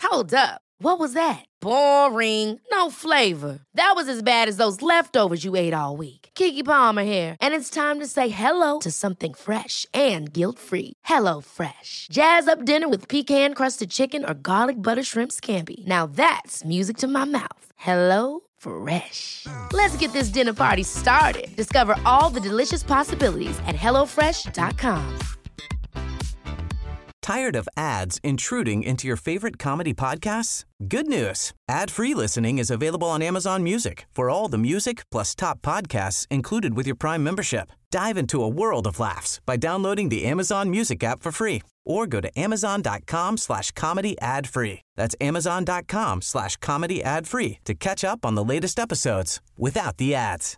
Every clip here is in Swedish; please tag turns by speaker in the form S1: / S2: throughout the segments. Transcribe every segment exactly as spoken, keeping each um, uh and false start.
S1: Hold up. What was that? Boring. No flavor. That was as bad as those leftovers you ate all week. Keke Palmer here, and it's time to say hello to something fresh and guilt-free. Hello Fresh. Jazz up dinner with pecan-crusted chicken or garlic butter shrimp scampi. Now that's music to my mouth. Hello Fresh. Let's get this dinner party started. Discover all the delicious possibilities at hello fresh dot com.
S2: Tired of ads intruding into your favorite comedy podcasts? Good news. Ad-free listening is available on Amazon Music for all the music plus top podcasts included with your Prime membership. Dive into a world of laughs by downloading the Amazon Music app for free or go to amazon.com slash comedy ad free. That's amazon.com slash comedy ad free to catch up on the latest episodes without the ads.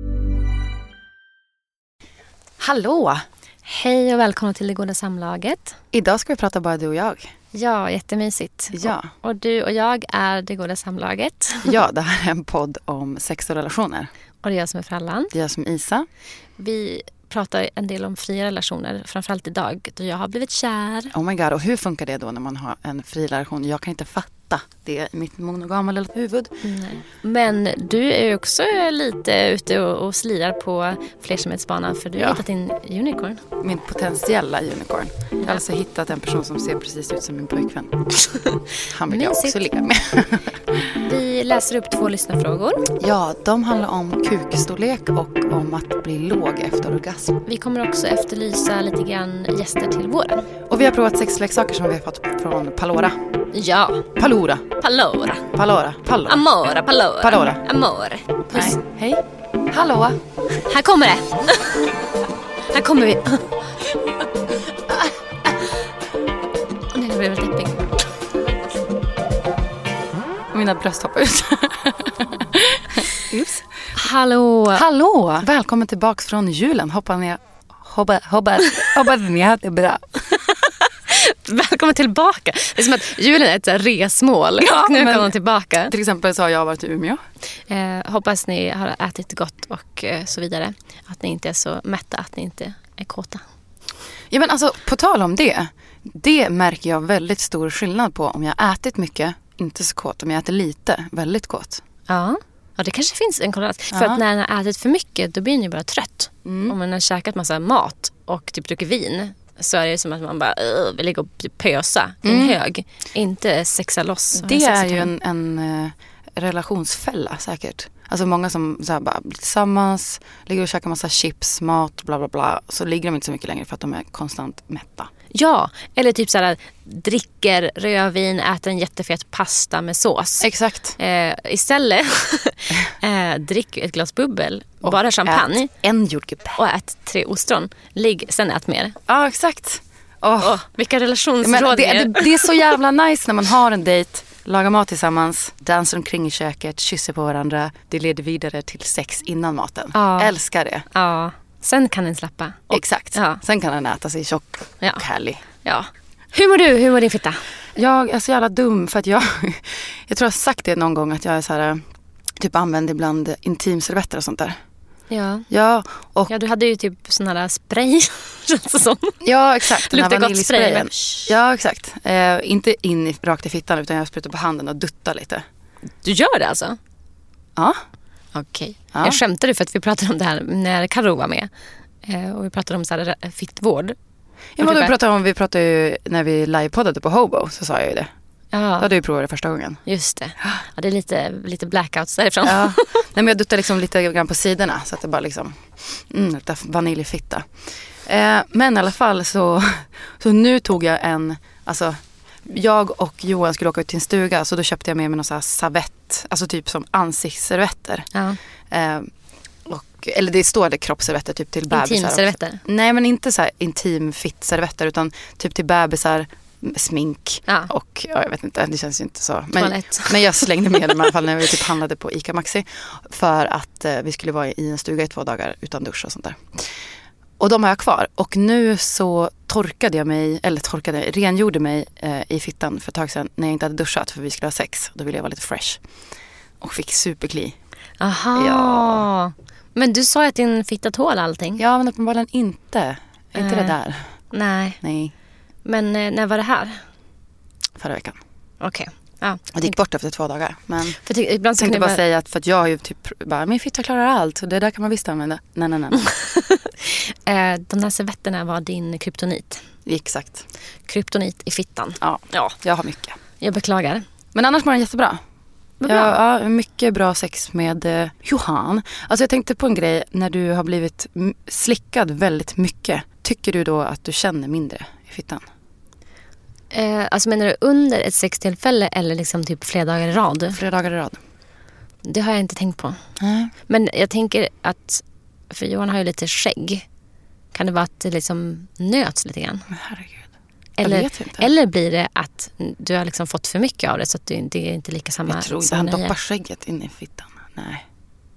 S3: Hallå!
S4: Hej och välkomna till Det Goda Samlaget.
S3: Idag ska vi prata bara du och jag.
S4: Ja, jättemysigt.
S3: Ja.
S4: Och, och du och jag är Det Goda Samlaget.
S3: Ja, det här är en podd om sex och relationer.
S4: Och det är jag som är Frallan.
S3: Det är jag som är Isa.
S4: Vi pratar en del om fria relationer, framförallt idag då jag har blivit kär.
S3: Oh my god, och hur funkar det då när man har en fri relation? Jag kan inte fatta det i mitt monogama lilla huvud.
S4: Nej. Men du är ju också lite ute och, och slirar på flersamhetsbanan för du har
S3: ja.
S4: hittat din unicorn.
S3: Min potentiella unicorn. Jag har alltså hittat en person som ser precis ut som min pojkvän. Han vill jag också ligga med.
S4: Vi läser upp två lyssnarfrågor.
S3: Ja, de handlar om kukstorlek och om att bli låg efter orgasm.
S4: Vi kommer också efterlysa lite grann gäster till våren.
S3: Och vi har provat sexleksaker som vi har fått från Palora.
S4: Ja.
S3: Palora.
S4: Palora.
S3: Palora. Palora.
S4: Amora. Palora.
S3: Palora.
S4: Amore.
S3: Nej. Hej. Hallå.
S4: Här kommer det. Här kommer vi. Nej, det blev deppig.
S3: Mina bröst hoppar ut. Ups.
S4: Hallå.
S3: Hallå. Välkommen tillbaka från julen. Hoppas ni hoppas, hoppas, hoppas ni har det bra.
S4: Välkommen tillbaka. Det är som att julen är ett resmål.
S3: Ja,
S4: och nu
S3: men,
S4: kommer de tillbaka.
S3: Till exempel så har jag varit i Umeå.
S4: Eh, hoppas ni har ätit gott och eh, så vidare. Att ni inte är så mätta, att ni inte är kåta.
S3: Ja, men alltså på tal om det. Det märker jag väldigt stor skillnad på om jag ätit mycket, inte så kåt. Om jag äter lite, väldigt kåt.
S4: Ja. Ja, det kanske finns en korrelation. För
S3: ja.
S4: att när man har ätit för mycket, då blir man ju bara trött. Mm. Om man har käkat massa mat och typ druckit vin, så är det som att man bara uh, vill ligga och pösa i en mm. hög. Inte sexa loss.
S3: Det är ju en, en uh, relationsfälla säkert. Alltså många som så här, bara blir tillsammans, ligger och käkar massa chips, mat, bla bla bla. Så ligger de inte så mycket längre för att de är konstant mätta.
S4: Ja, eller typ så här, dricker rödvin, äter en jättefet pasta med sås.
S3: Exakt.
S4: Eh, istället eh, drick ett glas bubbel, och bara champagne.
S3: Ät en jordgubbe.
S4: Och ät tre ostron. Ligg, sen ät mer.
S3: Ja, exakt. Oh.
S4: Oh, vilka relationsråd.
S3: Det, det, det är så jävla nice när man har en dejt, lagar mat tillsammans, dansar omkring i köket, kysser på varandra. Det leder vidare till sex innan maten.
S4: Ja.
S3: Älskar det.
S4: Ja. Sen kan den slappa.
S3: Och, Exakt. Ja. Sen kan den äta sig tjock
S4: ja.
S3: och härlig.
S4: Ja. Hur mår du? Hur mår din fitta?
S3: Jag är så jävla dum för att jag jag tror jag har sagt det någon gång att jag är så här typ använder ibland intimservetter och sånt där.
S4: Ja.
S3: Ja, och
S4: ja, du hade ju typ sån här spray som.
S3: Ja, exakt. Den
S4: luktar gott spray. Men...
S3: Ja, exakt. Eh, inte in i, rakt i fittan utan jag sprutar på handen och duttar lite.
S4: Du gör det alltså?
S3: Ja.
S4: Okej. Okay.
S3: Ja.
S4: Jag skämtade för att vi pratade om det här när Karo var med. Eh, och vi pratade om så här fittvård.
S3: Ja, men då pratade om, vi pratade ju när vi livepoddade på Hobo, så sa jag ju det. Ja. Då hade du provat det första gången.
S4: Just det. Ja, det är lite, lite blackouts därifrån.
S3: Ja. Nej, men jag duttar liksom lite grann på sidorna så att det bara liksom mm, lite vaniljfitta. Eh, men i alla fall så, så nu tog jag en, alltså jag och Johan skulle åka ut till en stuga, så då köpte jag med mig någon sån här savett, alltså typ som ansiktsservetter.
S4: Ja.
S3: Eh, och, eller det står det kroppsservetter typ till bebisar.
S4: Intimservetter?
S3: Nej, men inte så här intim fit-servetter utan typ till bebisar, smink
S4: ja.
S3: och ja, jag vet inte, det känns ju inte så. Men,
S4: Toalett.
S3: men jag slängde med dem i alla fall när vi typ handlade på Ica Maxi för att eh, vi skulle vara i en stuga i två dagar utan dusch och sånt där. Och de har jag kvar. Och nu så torkade jag mig, eller torkade, rengjorde mig eh, i fittan för ett tag sedan när jag inte hade duschat för vi skulle ha sex. Då ville jag vara lite fresh. Och fick superkli.
S4: Aha.
S3: Ja.
S4: Men du sa att din fitta tål allting.
S3: Ja, men uppenbarligen inte. Inte
S4: äh.
S3: det där.
S4: Nej.
S3: Nej.
S4: Men eh, när var det här?
S3: Förra veckan.
S4: Okej. Okay. Ja,
S3: och det gick bort efter två dagar. Men
S4: för jag ibland så
S3: tänkte
S4: kan
S3: bara
S4: vara...
S3: säga att för att jag har ju typ bara, min fitta klarar allt. Det där kan man visst använda. Nej, nej, nej.
S4: eh, de här servetterna var din kryptonit.
S3: Exakt.
S4: Kryptonit i fittan.
S3: Ja,
S4: ja,
S3: jag har mycket.
S4: Jag beklagar.
S3: Men annars var den jättebra.
S4: Vad bra.
S3: Ja, ja, mycket bra sex med eh, Johan. Alltså jag tänkte på en grej. När du har blivit m- slickad väldigt mycket. Tycker du då att du känner mindre i fittan?
S4: Eh, alltså menar du under ett sextillfälle eller liksom typ flera dagar i rad?
S3: Flera dagar i rad.
S4: Det har jag inte tänkt på.
S3: Nej.
S4: Men jag tänker att, för Johan har ju lite skägg. Kan det vara att det liksom nöts lite grann?
S3: Men herregud.
S4: Eller,
S3: jag vet inte.
S4: eller blir det att du har liksom fått för mycket av det så att det, det är inte lika samma...
S3: Jag tror inte
S4: samma
S3: han
S4: nöje.
S3: doppar skägget in i fittan. Nej.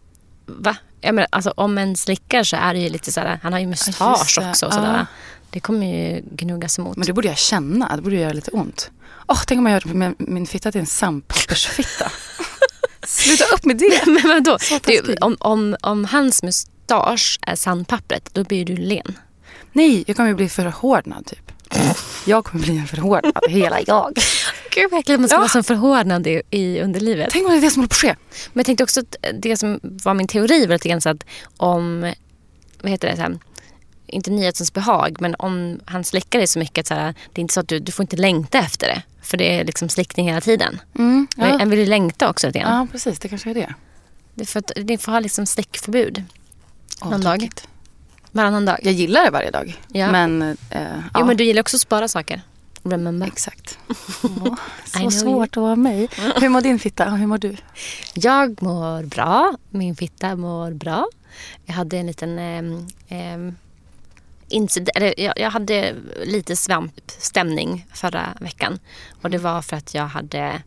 S4: Va? Jag menar, alltså, om en slickar så är det ju lite sådär, han har ju mustasch
S3: Ja, just det.
S4: också. Och sådär.
S3: Ja.
S4: Det kommer ju gnuggas emot.
S3: Men det borde jag känna. Det borde göra lite ont. Åh, tänk om jag gör med min fitta till en sandpappersfitta. Sluta upp med det.
S4: Men vadå?
S3: Så
S4: Det,
S3: taskigt.
S4: om, om, om hans mustasch är sandpappret, då blir du len.
S3: Nej, jag kommer ju bli förhårdnad typ. Jag kommer bli en förhårdnad, hela jag.
S4: Gud, verkligen man ska
S3: Ja.
S4: vara som förhårdnad i, i underlivet.
S3: Tänk om det är det som håller på att ske.
S4: Men jag tänkte också att det som var min teori var lite grann så att om, vad heter det så här, inte nyhetens behag, men om han slickar dig så mycket att så här, det är inte så att du, du får inte längta efter det. För det är liksom slickning hela tiden.
S3: Mm, ja.
S4: En vill ju längta också lite grann.
S3: Ja, precis. Det kanske är det.
S4: Det är för att ni får ha liksom slickförbud.
S3: Åh,
S4: någon dag.
S3: tråkigt.
S4: Varannan dag.
S3: Jag gillar det varje dag.
S4: Ja.
S3: Men, eh, ja.
S4: Jo, men du gillar också att spara saker. Remember.
S3: Exakt. Åh,
S4: I
S3: så
S4: know
S3: svårt att vara mig. Hur mår din fitta? Hur mår du?
S4: Jag mår bra. Min fitta mår bra. Jag hade en liten... ehm, ehm, incident, eller jag, jag hade lite svampstämning förra veckan. Och det var för att jag hade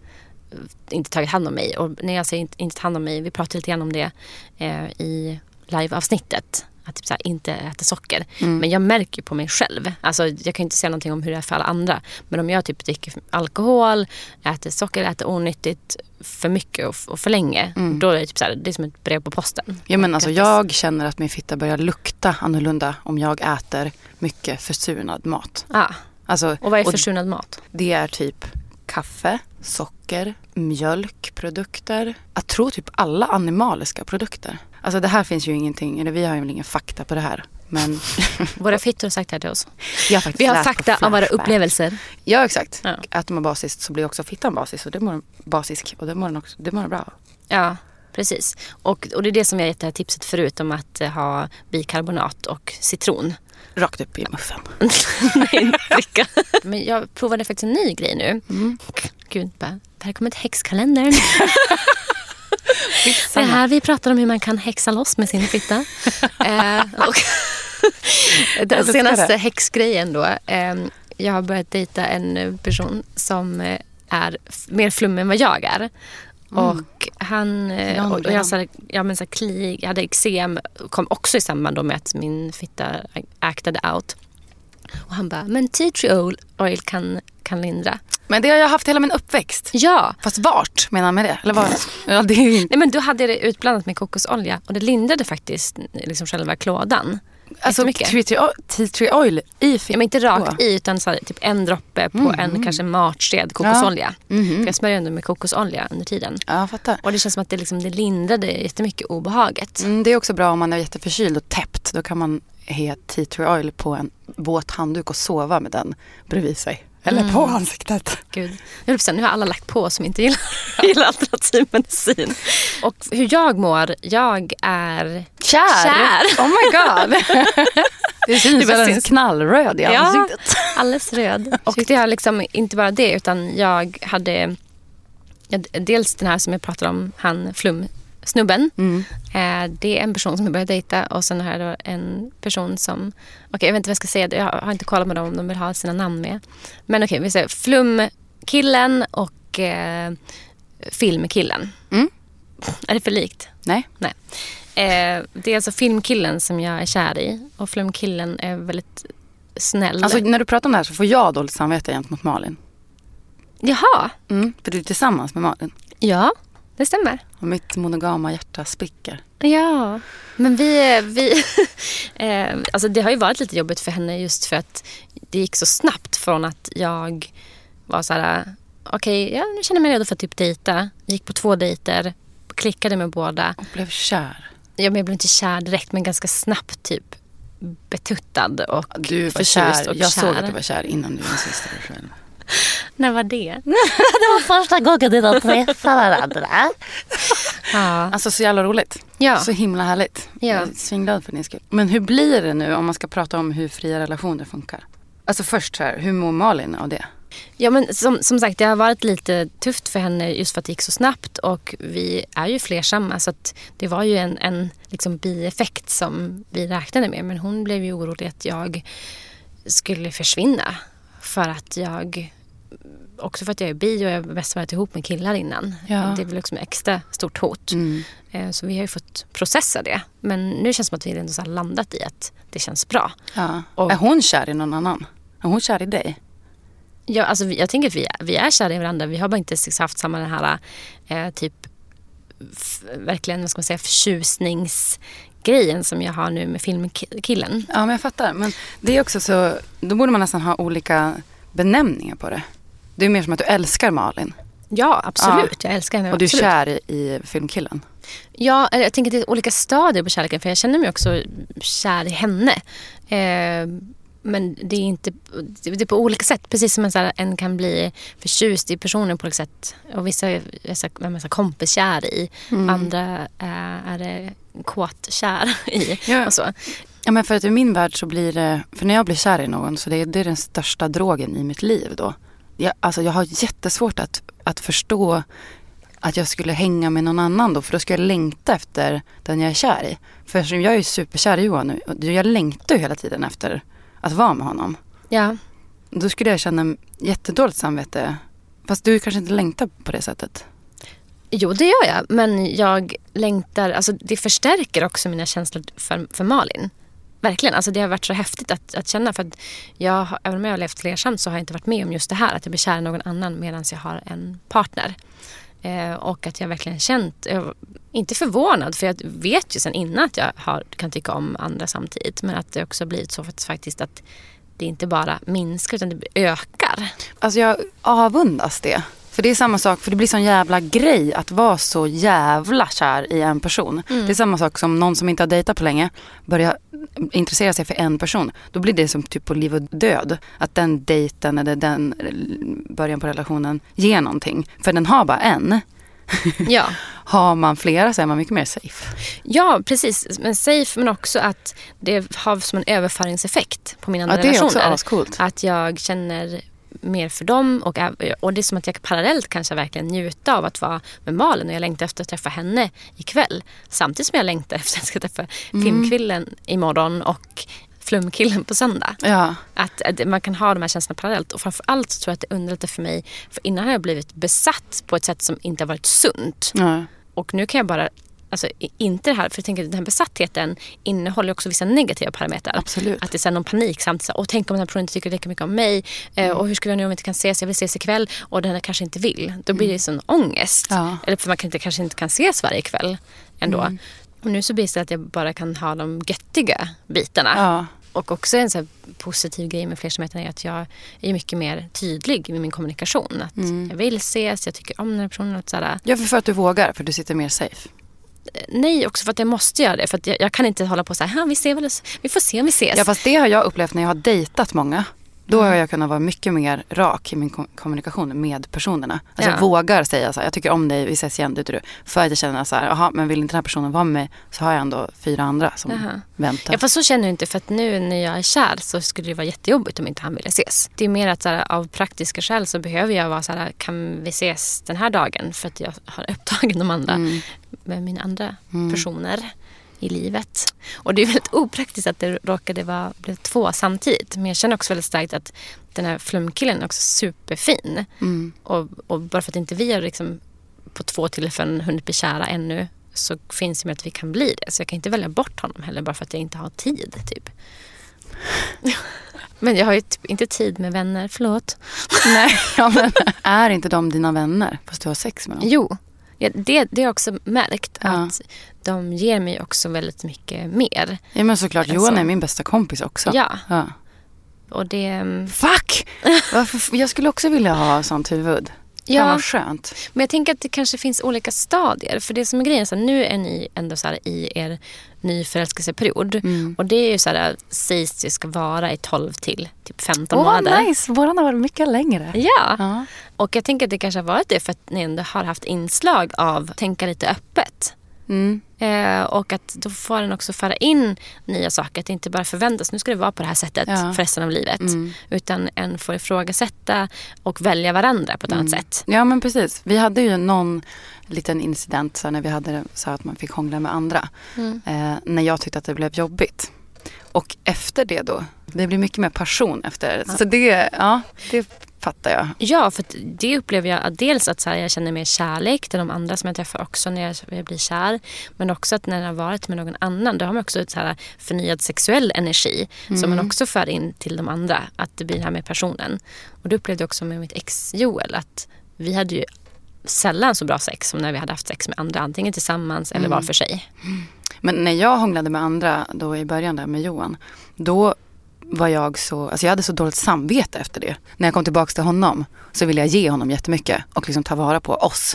S4: inte tagit hand om mig. Och när jag säger inte, inte hand om mig, vi pratade lite grann om det eh, i live-avsnittet. Att typ så här, inte äta socker.
S3: Mm.
S4: Men jag märker ju på mig själv. Alltså, jag kan inte säga någonting om hur det är för alla andra. Men om jag typ dricker alkohol, äter socker, äter onyttigt för mycket och, och för länge.
S3: Mm.
S4: Då är det typ så här, det är som ett brev på posten.
S3: Ja, men alltså,
S4: Grattis.
S3: jag känner att min fitta börjar lukta annorlunda om jag äter mycket försurnad mat.
S4: Ah.
S3: Alltså,
S4: Och vad är
S3: och
S4: försurnad mat?
S3: det är typ kaffe, socker, mjölkprodukter. Jag tror typ alla animaliska produkter. Alltså det här finns ju ingenting, eller vi har ju ingen fakta på det här. Men
S4: Våra fittor har sagt det här till oss.
S3: jag har faktiskt
S4: Vi har
S3: läst på
S4: fakta av våra
S3: Flashback.
S4: upplevelser.
S3: Ja, exakt.
S4: Ja.
S3: Äter man basiskt så blir också fittan basisk. Och det mår, basisk. Och det mår den också, det mår den bra av.
S4: Ja, precis. Och, och det är det som jag gett det här tipset förut om att eh, ha bikarbonat och citron.
S3: Rakt upp i muffen.
S4: Nej, dricka. Men jag provade faktiskt en ny grej nu.
S3: Mm.
S4: Gud, bara, här kommer ett häxkalender. Det är här vi pratar om hur man kan häxa loss med sin fitta. eh, och den
S3: älskar
S4: senaste
S3: det.
S4: häxgrejen då. Eh, jag har börjat dejta en person som eh, är f- mer flummig än vad jag är.
S3: Mm.
S4: Och han, eh,
S3: Lång,
S4: och, och
S3: lång.
S4: jag, så här, ja, men så här, kli, jag hade eksem, kom också i samband då med att min fitta acted out. Och han bara, men tea tree oil kan, kan lindra.
S3: Men det har jag haft hela min uppväxt.
S4: Ja,
S3: Fast vart menar han med det? Eller vad? Ja, det är ju inte.
S4: nej, men du hade det utblandat med kokosolja och det lindrade faktiskt liksom själva klådan.
S3: Alltså
S4: jättemycket.
S3: tea tree oil, tea tree oil i
S4: Ja,
S3: fittan.
S4: men inte rakt i utan så här, typ en droppe på
S3: Mm.
S4: en kanske matsked kokosolja.
S3: Mhm.
S4: För jag smörjer ändå med kokosolja under tiden.
S3: Ja, jag fattar.
S4: Och det känns som att det, liksom, det lindrade jättemycket obehaget.
S3: Mm, det är också bra om man är jätteförkyld och täppt. Då kan man ha tea tree oil på en våt handduk och sova med den bredvid sig. Eller
S4: Mm.
S3: på ansiktet.
S4: Gud. Nu, är nu har alla lagt på som inte gillar, gillar alternativ medicin. Och hur jag mår, jag är
S3: Kär!
S4: Kär.
S3: Oh my god! Det syns
S4: Det bara
S3: väl en
S4: syns.
S3: knallröd i
S4: Ja.
S3: ansiktet.
S4: alldeles röd. Och det är liksom inte bara det utan jag hade ja, dels den här som jag pratade om, han flumsnubben.
S3: Mm.
S4: Eh, det är en person som jag började dejta och sen har jag då en person som, okej jag vet inte vad jag ska säga, jag har inte kollat med dem om de vill ha sina namn med. Men okej, vi säger flumkillen och eh, filmkillen.
S3: Mm.
S4: Är det för likt?
S3: Nej.
S4: Nej. Eh, det är alltså filmkillen som jag är kär i och flumkillen är väldigt snäll.
S3: Alltså när du pratar om det här så får jag dåligt samvete gentemot Malin.
S4: Jaha,
S3: Mm. För du är tillsammans med Malin.
S4: ja, det stämmer.
S3: Och mitt monogama hjärta spricker.
S4: Ja, men vi, vi eh, alltså det har ju varit lite jobbigt för henne just för att det gick så snabbt från att jag var så här okej, okay, ja, nu känner jag mig redo för att typ dejta. Gick på två dejter, klickade med båda.
S3: Och blev kär.
S4: Ja, men jag blev inte kär direkt, men ganska snabbt typ betuttad och
S3: du var
S4: förtjust
S3: kär.
S4: och
S3: jag
S4: kär.
S3: såg att du var kär innan du insistade själv.
S4: När var det?
S5: Det var första gången ni då träffade varandra.
S4: Ja.
S3: Alltså så jävla roligt.
S4: Ja.
S3: Så himla härligt.
S4: Ja.
S3: Jag är svinglad för din skull. Men hur blir det nu om man ska prata om hur fria relationer funkar? Alltså först så här, hur mår Malin av det?
S4: Ja, men som, som sagt, det har varit lite tufft för henne just för att det gick så snabbt och vi är ju flersamma så att det var ju en, en liksom bieffekt som vi räknade med, men hon blev ju orolig att jag skulle försvinna för att jag, också för att jag är bi och jag har mest varit ihop med killar innan.
S3: Ja.
S4: Det är väl liksom ett extra stort hot.
S3: Mm.
S4: Så vi har ju fått processa det, men nu känns det som att vi ändå så har landat i att det känns bra.
S3: Ja.
S4: Och,
S3: är hon kär i någon annan? Är hon kär i dig?
S4: Ja, alltså jag tänker att vi är, vi är kära i varandra. Vi har bara inte haft samma den här eh, typ f- verkligen, vad ska man säga, förtjusningsgrejen som jag har nu med filmkillen.
S3: Ja, men jag fattar. Men det är också så, då borde man nästan ha olika benämningar på det. Det är mer som att du älskar Malin.
S4: Ja, absolut. Ja. Jag älskar henne.
S3: Och du är
S4: absolut.
S3: kär i, i filmkillen.
S4: Ja, jag tänker att det är olika stadier på kärleken. För jag känner mig också kär i henne. Eh, Men det är inte det är på olika sätt. Precis som en, så här, en kan bli förtjust i personen på olika sätt. Och vissa är så kompiskär i. Mm. Andra är, är det kåtkär i.
S3: Ja.
S4: Och så.
S3: Ja, men för att i min värld så blir det... För när jag blir kär i någon så det är det är den största drogen i mitt liv då. Jag, alltså jag har jättesvårt att, att förstå att jag skulle hänga med någon annan då. För då ska jag längta efter den jag är kär i. För jag är ju superkär i Johan nu. Och jag längtar ju hela tiden efter att vara med honom.
S4: Ja.
S3: Då skulle jag känna jättedåligt samvete. Fast du kanske inte längtar på det sättet.
S4: Jo, det gör jag. Men jag längtar... Alltså det förstärker också mina känslor för, för Malin. Verkligen. Alltså det har varit så häftigt att, att känna. För att jag, även om jag har levt flersamt så har jag inte varit med om just det här. Att jag blir kär i någon annan medan jag har en partner. Eh, och att jag verkligen känt... Jag, inte förvånad, för jag vet ju sen innan att jag har, kan tycka om andra samtidigt. Men att det också blivit så att faktiskt att det inte bara minskar utan det ökar.
S3: Alltså jag avundas det. För det är samma sak, för det blir sån jävla grej att vara så jävla kär i en person. Mm. Det är samma sak som någon som inte har dejtat på länge börjar intressera sig för en person. Då blir det som typ på liv och död. Att den dejten eller den början på relationen ger någonting. För den har bara en.
S4: Ja.
S3: Har man flera så är man mycket mer safe.
S4: Ja, precis. Men safe, men också att det har som en överföringseffekt på mina andra
S3: ja, det är
S4: relationer.
S3: Också ascoolt.
S4: Att jag känner mer för dem och, och det är som att jag parallellt kanske verkligen njuta av att vara med Malin och jag längtar efter att träffa henne ikväll. Samtidigt som jag längtar efter att jag ska träffa mm. filmkillen imorgon och flumkillen på söndag.
S3: Ja.
S4: Att, att man kan ha de här känslorna parallellt. Och framförallt så tror jag att det underlättar för mig. För innan har jag blivit besatt på ett sätt som inte har varit sunt.
S3: Ja.
S4: Och nu kan jag bara... Alltså inte det här, för jag tänker att den här besattheten innehåller också vissa negativa parametrar.
S3: Absolut.
S4: Att det är någon panik samtidigt. Och tänk om den här personen inte tycker lika mycket om mig. Mm. Och hur ska vi nu om vi inte kan ses? Jag vill ses ikväll. Och den här kanske inte vill. Då blir det sån ångest.
S3: Ja.
S4: Eller för man kan inte, kanske inte kan ses varje kväll ändå. Mm. Och nu så blir det så att jag bara kan ha de göttiga bitarna.
S3: Ja.
S4: Och också en så här positiv grej med flersamheten är att jag är mycket mer tydlig med min kommunikation. Att mm. jag vill ses, jag tycker om den här personen. Och så här.
S3: Ja, för, för att du vågar, för du sitter mer safe.
S4: Nej, också för att jag måste göra det. För att jag, jag kan inte hålla på så här, vi, ser väl, vi får se om vi ses.
S3: Ja, fast det har jag upplevt när jag har dejtat många. Då har jag kunnat vara mycket mer rak i min kommunikation med personerna. Alltså ja. Jag vågar säga så här, jag tycker om dig, vi ses igen, du, du. För att jag känner så här, jaha, men vill inte den här personen vara med så har jag ändå fyra andra som Aha. väntar.
S4: Ja, fast så känner jag inte, för att nu när jag är kär så skulle det vara jättejobbigt om inte han ville ses. Det är mer att så här, av praktiska skäl så behöver jag vara så här, kan vi ses den här dagen? För att jag har upptagit de andra mm. med mina andra mm. personer i livet. Och det är väldigt opraktiskt att det råkade vara blev två samtidigt. Men jag känner också väldigt starkt att den här flumkillen är också superfin. Mm. Och, och bara för att inte vi har liksom på två tillfällen hunnit bli kära ännu så finns det med att vi kan bli det. Så jag kan inte välja bort honom heller bara för att jag inte har tid, typ. Men jag har ju typ inte tid med vänner, förlåt.
S3: Nej, ja, men är inte de dina vänner fast du har sex med dem?
S4: Jo. Ja, det, det har jag också märkt
S3: ja.
S4: Att de ger mig också väldigt mycket mer.
S3: Ja, men såklart, Johan alltså, är min bästa kompis också.
S4: Ja.
S3: ja.
S4: Och det...
S3: Fuck! Varför? Jag skulle också vilja ha sånt huvud. Ja. Fan vad skönt.
S4: Men jag tänker att det kanske finns olika stadier. För det som är grejen, så här, nu är ni ändå så här i er nyförälskelseperiod. Mm. Och det är ju så här, sägs det ska vara i tolv till typ femton
S3: oh,
S4: månader.
S3: Åh, nice. Våran har varit mycket längre.
S4: Ja.
S3: ja.
S4: Och jag tänker att det kanske har varit det för att ni ändå har haft inslag av tänka lite öppet.
S3: Mm.
S4: Eh, och att då får den också föra in nya saker. Att det inte bara förväntas, nu ska det vara på det här sättet ja. för resten av livet. Mm. Utan en får ifrågasätta och välja varandra på ett mm. annat sätt.
S3: Ja men precis. Vi hade ju någon liten incident så när vi hade så att man fick hångla med andra. Mm. Eh, när jag tyckte att det blev jobbigt. Och efter det då, det blir mycket mer passion efter. Ja. Så det, ja, det fattar jag.
S4: Ja, för det upplever jag att dels att så här, jag känner mer kärlek till de andra som jag träffar också när jag, jag blir kär. Men också att när jag har varit med någon annan, då har man också ett så här förnyad sexuell energi mm. som man också för in till de andra. Att det blir det här med personen. Och det upplevde jag också med mitt ex Joel, att vi hade ju sällan så bra sex som när vi hade haft sex med andra, antingen tillsammans eller mm. var för sig.
S3: Mm. Men när jag hånglade med andra då i början där med Johan, då var jag så, alltså jag hade så dåligt samvete efter det. När jag kom tillbaka till honom så ville jag ge honom jättemycket och liksom ta vara på oss.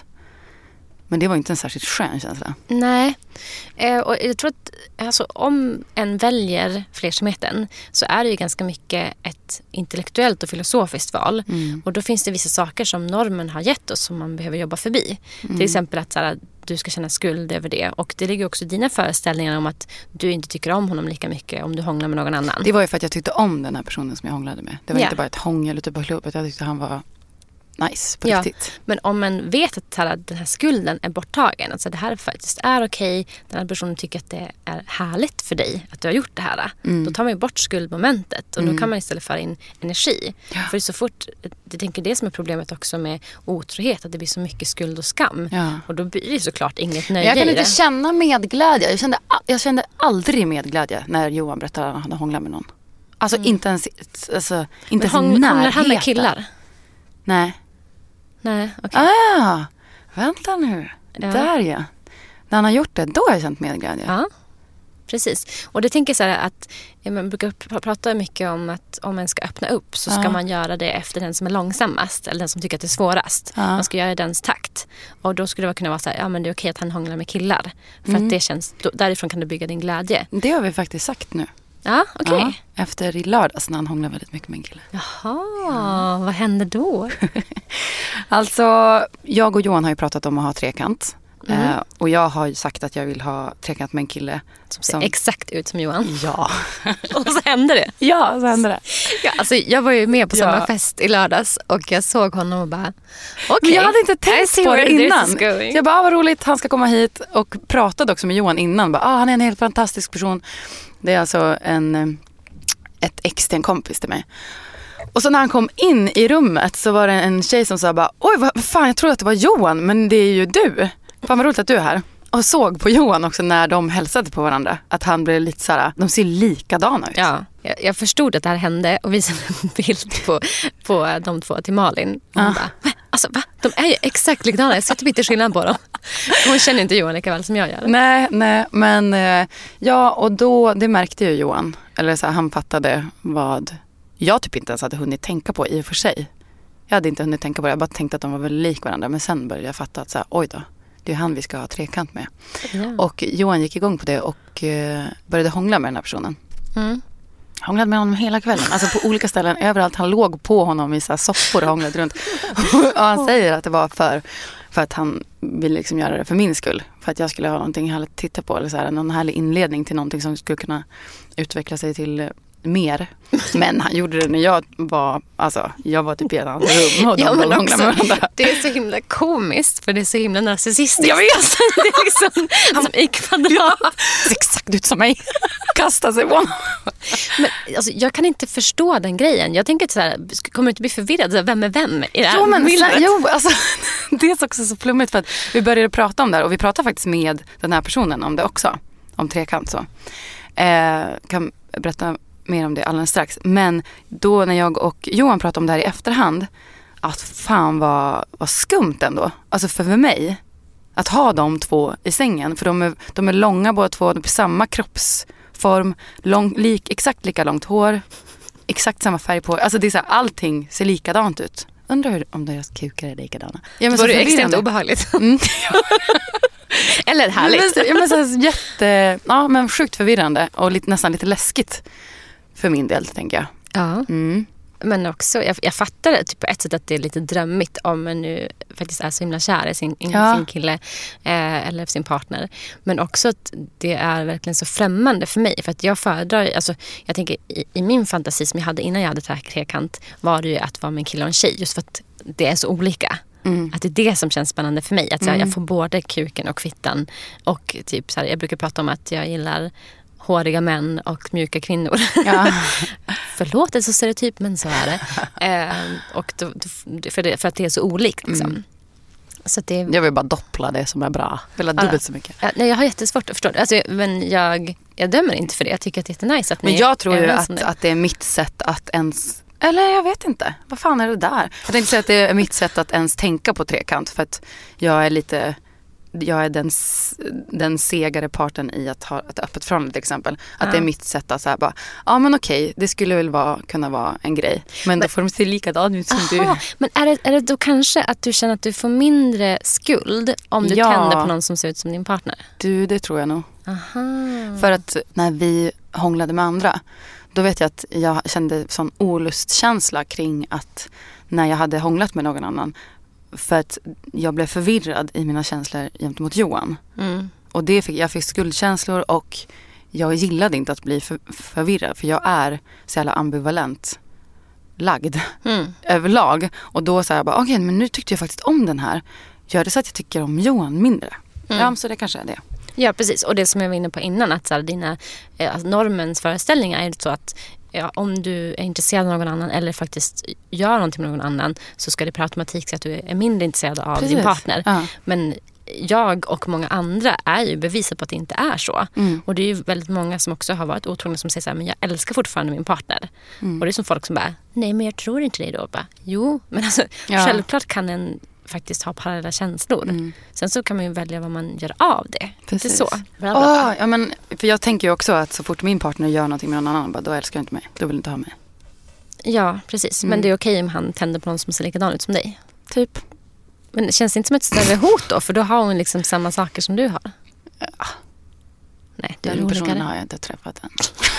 S3: Men det var inte en särskilt skön känsla.
S4: Nej, eh, och jag tror att alltså, om en väljer flersamheten så är det ju ganska mycket ett intellektuellt och filosofiskt val. Mm. Och då finns det vissa saker som normen har gett oss som man behöver jobba förbi. Mm. Till exempel att så här, du ska känna skuld över det. Och det ligger också i dina föreställningar om att du inte tycker om honom lika mycket om du hånglar med någon annan.
S3: Det var ju för att jag tyckte om den här personen som jag hånglade med. Det var ja. inte bara ett hångel ute på klubbet. Jag tyckte han var nice på
S4: ja,
S3: riktigt.
S4: Men om man vet att här, den här skulden är borttagen, alltså det här faktiskt är okej, den här personen tycker att det är härligt för dig att du har gjort det här, mm. då tar man ju bort skuldmomentet och mm. då kan man istället föra in energi. Ja. För så fort, jag tänker det som är problemet också med otrohet, att det blir så mycket skuld och skam. Ja. Och då blir det såklart inget nöje.
S3: Jag kan inte känna medglädje. Jag kände, jag kände aldrig medglädje när Johan berättade att han hade hånglat med någon. Alltså mm. inte ens, alltså, inte ens
S4: hång,
S3: i närheten.
S4: Hånglar han med killar?
S3: Nej.
S4: Nej, okej. Okay.
S3: Ah, vänta nu. Ja. Där ja. När han har gjort det, då har jag känt medglädje.
S4: Ja, precis. Och det tänker jag så här att man brukar pr- prata mycket om att om man ska öppna upp så ska ja. man göra det efter den som är långsammast eller den som tycker att det är svårast. Ja. Man ska göra i dens takt. Och då skulle det kunna vara så här, ja men det är okej att han hånglar med killar. För mm. att det känns, då, därifrån kan du bygga din glädje.
S3: Det har vi faktiskt sagt nu.
S4: Ja, okej. Okay.
S3: Ja, efter i lördags när han hånglar väldigt mycket med en kille.
S4: Jaha, ja. Vad händer då?
S3: Alltså, jag och Johan har ju pratat om att ha trekant. Mm. Eh, och jag har ju sagt att jag vill ha trekant med en kille.
S4: Som ser som... exakt ut som Johan.
S3: Ja.
S4: Och så hände det.
S3: Ja, så hände det.
S4: Ja, alltså, jag var ju med på samma ja. fest i lördags och jag såg honom och bara okej. Okay,
S3: jag hade inte tänkt på det innan. Så jag bara, ah, vad roligt, han ska komma hit. Och pratade också med Johan innan. Bara, ah, han är en helt fantastisk person. Det är alltså en, ett ex till en kompis till mig. Och så när han kom in i rummet så var det en tjej som sa bara, oj vad fan, jag tror att det var Johan, men det är ju du. Fan vad roligt att du är här. Och såg på Johan också när de hälsade på varandra att han blev lite så här, de ser likadana ut.
S4: Ja, jag, jag förstod att det här hände och visade en bild på, på de två till Malin. Och hon ah. bara, va? Alltså va? De är ju exakt likadana, jag ser typ inte skillnad på dem. Hon känner inte Johan lika väl som jag gör.
S3: Nej, nej, men ja, och då, det märkte ju Johan. Eller så här, han fattade vad jag typ inte ens hade hunnit tänka på i och för sig. Jag hade inte hunnit tänka på det, jag bara tänkte att de var väldigt lik varandra. Men sen började jag fatta att så här, oj då, det är han vi ska ha trekant med. Ja. Och Johan gick igång på det och eh, började hångla med den här personen. Mm. Hånglade med honom hela kvällen. Alltså på olika ställen, överallt. Han låg på honom i så här soffor och hånglade runt. Och han säger att det var för, för att han ville liksom göra det för min skull. För att jag skulle ha någonting härligt att titta på. Eller så här, någon härlig inledning till någonting som skulle kunna utveckla sig till mer. Men han gjorde det när jag var, alltså jag var typ i ett annat rum och de
S4: ja, men
S3: hånglade
S4: också,
S3: med varandra.
S4: Det är så himla komiskt för det är så himla narcissistiskt. Jag vet. Det är liksom som i kvadrat.
S3: Ja, det ser exakt ut som mig. Kasta sig på honom.
S4: Men alltså, jag kan inte förstå den grejen. Jag tänker så här, kommer du inte bli förvirrad? Vem är vem i det här?
S3: Jo, men sen, jo, alltså, det är också så flummigt för att vi började prata om det här och vi pratade faktiskt med den här personen om det också. Om trekant så. Eh, kan berätta mer om det alldeles strax. Men då när jag och Johan pratade om det här i efterhand, att fan vad, vad skumt ändå. Alltså för mig att ha de två i sängen. För de är, de är långa båda två, de har samma kroppsform, lång, lik, exakt lika långt hår, exakt samma färg på. Alltså det är så här, allting ser likadant ut. Undrar hur, om deras kukar är likadana.
S4: Ja, men så var det extremt obehagligt. Mm. Eller härligt.
S3: Ja, men så här, jätte, ja, men sjukt förvirrande och lite, nästan lite läskigt för min del, tänker jag.
S4: Ja.
S3: Mm.
S4: Men också, jag, jag fattar det, typ på ett sätt att det är lite drömmigt om man nu faktiskt är så himla kär i sin,
S3: ja.
S4: sin kille eh, eller sin partner. Men också att det är verkligen så främmande för mig. För att jag föredrar, alltså jag tänker i, i min fantasi som jag hade innan jag hade trekant var det ju att vara med en kille och en tjej. Just för att det är så olika. Mm. Att det är det som känns spännande för mig. Att så här,
S3: mm.
S4: jag får både kuken och fittan. Och typ så här, jag brukar prata om att jag gillar håriga män och mjuka kvinnor. Ja. Förlåt, det är så stereotyp, men så är det. Eh, och då, för, det, för att det är så olikt. Liksom. Mm. Så att det,
S3: jag vill bara doppla det som är bra. Jag vill ha dubbelt så mycket.
S4: Ja, nej, jag har jättesvårt att förstå det. Alltså, men jag, jag dömer inte för det. Jag tycker att det är jättenice att ni
S3: men jag tror ju att,
S4: det.
S3: att det är mitt sätt att ens... Eller jag vet inte. Vad fan är det där? Jag tänkte säga att det är mitt sätt att ens tänka på trekant. För att jag är lite... Jag är den, den segare parten i att ha ett öppet förhållande till exempel. Att ja. det är mitt sätt att säga bara, ja men okej, det skulle väl vara, kunna vara en grej. Men, men då får de se likadant ut som aha, du.
S4: Men är det, är det då kanske att du känner att du får mindre skuld om du ja. tänder på någon som ser ut som din partner?
S3: Du, det tror jag nog.
S4: Aha.
S3: För att när vi hånglade med andra, då vet jag att jag kände sån olustkänsla kring att när jag hade hånglat med någon annan. För att jag blev förvirrad i mina känslor gentemot Johan. Mm. Och det fick, jag fick skuldkänslor och jag gillade inte att bli för, förvirrad. För jag är så jävla ambivalent lagd mm. överlag. Och då sa jag bara, okej, okay, men nu tyckte jag faktiskt om den här. Gör det så att jag tycker om Johan mindre. Mm. Ja, så det kanske är det.
S4: Ja, precis. Och det som jag var inne på innan, att så här, dina eh, normens föreställningar är så att ja, om du är intresserad av någon annan eller faktiskt gör någonting med någon annan så ska det per automatik säga att du är mindre intresserad av precis. din partner. Ja. Men jag och många andra är ju bevisat på att det inte är så. Mm. Och det är ju väldigt många som också har varit otrogna som säger så här, men jag älskar fortfarande min partner. Mm. Och det är som folk som bara, nej men jag tror inte det då. Bara, jo, men alltså ja. självklart kan en faktiskt ha parallella känslor. Mm. Sen så kan man ju välja vad man gör av det.
S3: Precis.
S4: Det är så.
S3: Bla, bla, bla. Oh, ja, men, för jag tänker ju också att så fort min partner gör någonting med någon annan, bara, då älskar jag inte mig. Då vill inte ha mig.
S4: Ja, precis. Mm. Men det är okej om han tänder på någon som ser likadan ut som dig.
S3: Typ.
S4: Men det känns inte som ett större hot då? För då har hon liksom samma saker som du har.
S3: Ja.
S4: Nej, du är
S3: den
S4: roligare.
S3: personen har jag inte träffat än.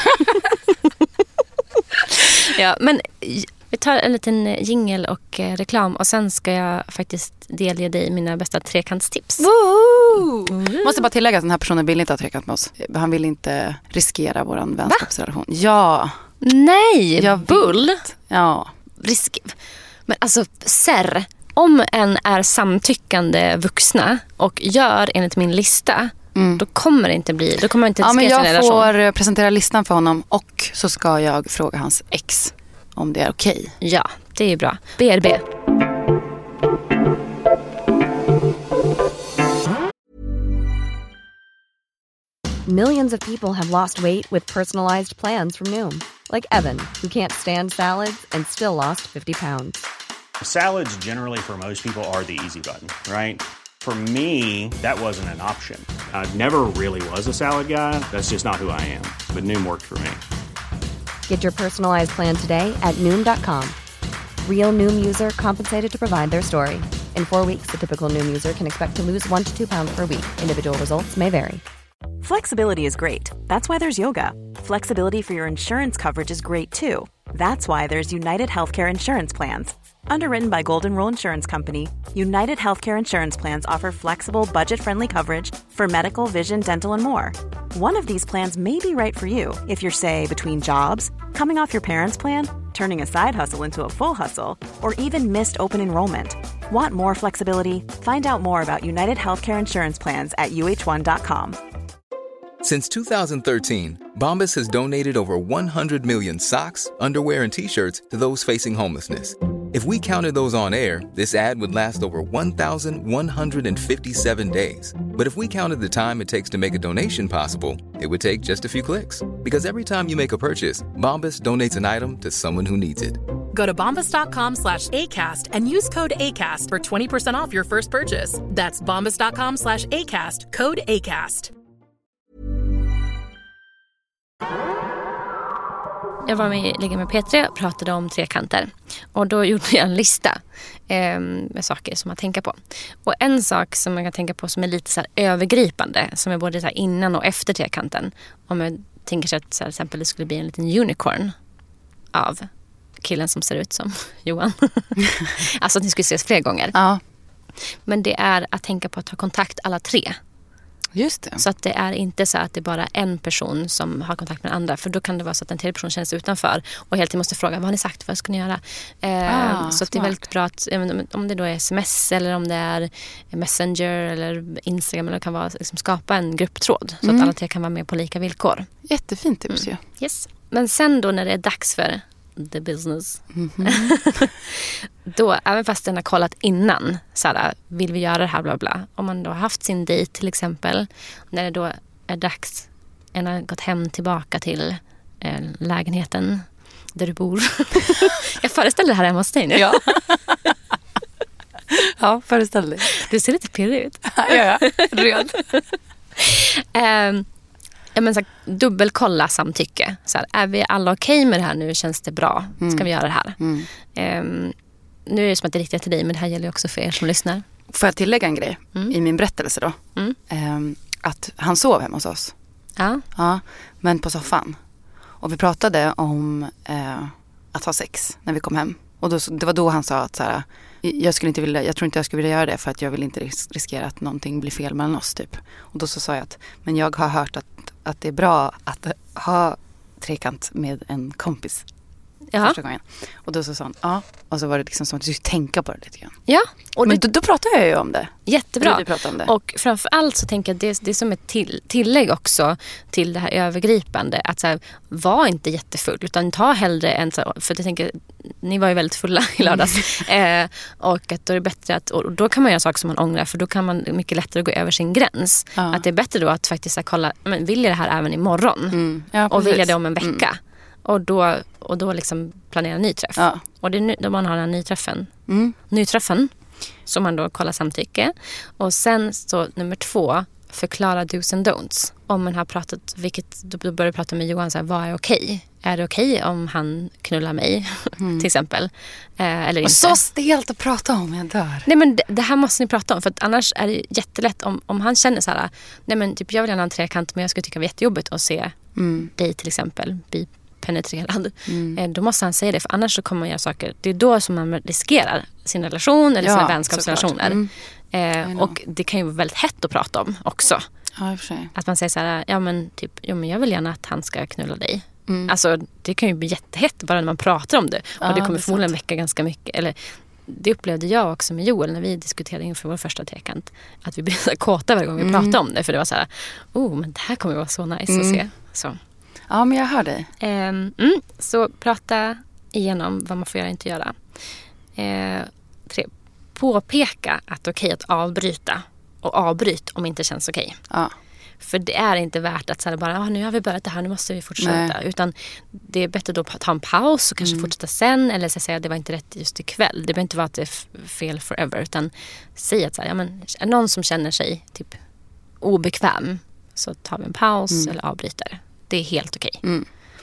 S4: Ja, men vi tar en liten jingle och eh, reklam och sen ska jag faktiskt delge dig mina bästa trekantstips.
S3: Mm. Måste bara tillägga att den här personen vill inte ha trekant med oss. Han vill inte riskera våran vänskapsrelation. Va? Ja.
S4: Nej,
S3: jag
S4: bull.
S3: Vet. Ja.
S4: Risk. Men alltså, serr. Om en är samtyckande vuxna och gör enligt min lista, mm. då kommer det inte bli, då kommer det inte
S3: ja, men jag
S4: relation.
S3: får presentera listan för honom och så ska jag fråga hans ex om det är okej. Okay.
S4: Ja, det är bra. B R B.
S6: Millions of people have lost weight with personalized plans from Noom. Like Evan, who can't stand salads and still lost fifty pounds.
S7: Salads generally for most people are the easy button, right? For me, that wasn't an option. I never really was a salad guy. That's just not who I am. But Noom worked for me.
S6: Get your personalized plan today at Noom dot com. Real Noom user compensated to provide their story. In four weeks, the typical Noom user can expect to lose one to two pounds per week. Individual results may vary.
S8: Flexibility is great. That's why there's yoga. Flexibility for your insurance coverage is great too. That's why there's United Healthcare Insurance Plans. Underwritten by Golden Rule Insurance Company, United Healthcare Insurance Plans offer flexible, budget-friendly coverage for medical, vision, dental, and more. One of these plans may be right for you if you're, say, between jobs, coming off your parents' plan, turning a side hustle into a full hustle, or even missed open enrollment. Want more flexibility? Find out more about United Healthcare Insurance Plans at U H one dot com.
S9: Since two thousand thirteen, Bombas has donated over one hundred million socks, underwear, and T-shirts to those facing homelessness. If we counted those on air, this ad would last over one thousand one hundred fifty-seven days. But if we counted the time it takes to make a donation possible, it would take just a few clicks. Because every time you make a purchase, Bombas donates an item to someone who needs it.
S10: Go to bombas dot com slash ACAST and use code ACAST for twenty percent off your first purchase. That's bombas dot com slash ACAST, code ACAST.
S4: jag var med, ligger med P tre och pratade om trekanter. Och då gjorde jag en lista eh, med saker som man tänker på. Och en sak som man kan tänka på som är lite så här övergripande, som är både så här innan och efter trekanten. Om jag tänker sig att så här, till exempel det skulle bli en liten unicorn av killen som ser ut som Johan. Alltså att ni skulle ses fler gånger.
S3: Ja.
S4: Men det är att tänka på att ta kontakt alla tre.
S3: Just det.
S4: Så att det är inte så att det är bara en person som har kontakt med den andra. För då kan det vara så att en tredje person känns utanför. Och helt tiden måste fråga, vad har ni sagt? Vad ska ni göra? Eh,
S3: ah,
S4: så att det är väldigt bra att, om det då är sms eller om det är Messenger eller Instagram. Eller det kan vara liksom skapa en grupptråd. Så
S3: mm.
S4: att alla tre kan vara med på lika villkor.
S3: Jättefint tips mm. ju.
S4: Yes. Men sen då när det är dags för the business.
S3: Mm-hmm.
S4: Då, även fast den har kollat innan, såhär, vill vi göra det här, bla bla. Om man då har haft sin dejt till exempel, när det då är dags, en har gått hem tillbaka till eh, lägenheten där du bor. Jag föreställer det här hemma hos dig nu.
S3: Ja, ja föreställ dig.
S4: Du ser lite pirrig ut.
S3: Ja, ja, röd.
S4: um, Ja, men så här, dubbelkolla samtycke. Så här, är vi alla okej med det här nu? Känns det bra? Ska
S3: mm.
S4: vi göra det här?
S3: Mm.
S4: Um, nu är det som att det är riktigt till dig, men det här gäller ju också för er som lyssnar.
S3: Får jag tillägga en grej
S4: mm.
S3: i min berättelse då?
S4: Mm.
S3: Um, att han sov hemma hos oss.
S4: Ja.
S3: Ja, men på soffan. Och vi pratade om uh, att ha sex när vi kom hem. Och då, det var då han sa att så här, jag skulle inte vilja, jag tror inte jag skulle vilja göra det för att jag vill inte ris- riskera att någonting blir fel mellan oss typ. Och då så sa jag att, men jag har hört att, att det är bra att ha trekant med en kompis.
S4: Jaha.
S3: Första gången. Och då så sa han, ja. Och så var det liksom som att du skulle tänka på det lite grann.
S4: Ja. Och
S3: men
S4: det,
S3: då, då pratade jag ju om det.
S4: Jättebra.
S3: Vi pratade om det. Och
S4: och framförallt så tänker jag att det, det är som ett till, tillägg också till det här övergripande. Att så här, var inte jättefull utan ta hellre en, så, för jag tänker, ni var ju väldigt fulla i lördags. eh, och att då är det bättre att, och då kan man göra saker som man ångrar, för då kan man mycket lättare gå över sin gräns. Ja. Att det är bättre då att faktiskt så här, kolla, men vill jag det här även imorgon? Mm. Ja, och vill jag det om en vecka? Mm. Och då, och då liksom planera en ny träff. Ja. Och det är nu, då man har den här nyträffen. Mm. Nyträffen. Som man då kollar samtycke. Och sen så nummer två. Förklara do's and don'ts. Om man har pratat, vilket, då börjar prata med Johan så här, vad är okej? Är det okej om han knullar mig? Mm. Till exempel. Eh, eller inte.
S3: Så stelt att prata om, jag dör.
S4: Nej, men det, det här måste ni prata om. För att annars är det jättelätt om, om han känner så här. Nej, men typ jag vill gärna ha en trekant, men jag skulle tycka det var jättejobbigt att se mm. dig till exempel bli penetrerad. Mm. Då måste han säga det, för annars så kommer man göra saker. Det är då som man riskerar sin relation eller ja, sina vänskapsrelationer. Mm. Eh, och det kan ju vara väldigt hett att prata om också.
S3: Ja, i och för sig.
S4: Att man säger så här, ja men typ, ja, men jag vill gärna att han ska knulla dig. Mm. Alltså det kan ju bli jättehett bara när man pratar om det.
S3: Ja,
S4: och det kommer
S3: det
S4: förmodligen väcka ganska mycket. Eller det upplevde jag också med Joel när vi diskuterade inför vår första trekant. Att vi blev så kåta varje gång vi mm. pratade om det. För det var så här, oh men det här kommer vara så nice mm. att se. Så.
S3: Ja, men jag hör dig.
S4: Um, mm, så prata igenom vad man får göra och inte göra. Uh, tre. Påpeka att det är okej att avbryta. Och avbryt om det inte känns okej.
S3: Ja.
S4: För det är inte värt att säga bara, ah, nu har vi börjat det här, nu måste vi fortsätta. Nej. Utan det är bättre då att ta en paus och kanske mm. fortsätta sen. Eller så säga att det var inte rätt just ikväll. Det behöver inte vara att det är fel forever. Utan säga att så här, ja, men, är någon som känner sig typ obekväm, så tar vi en paus mm. eller avbryter. Det är helt okej.
S3: Mm.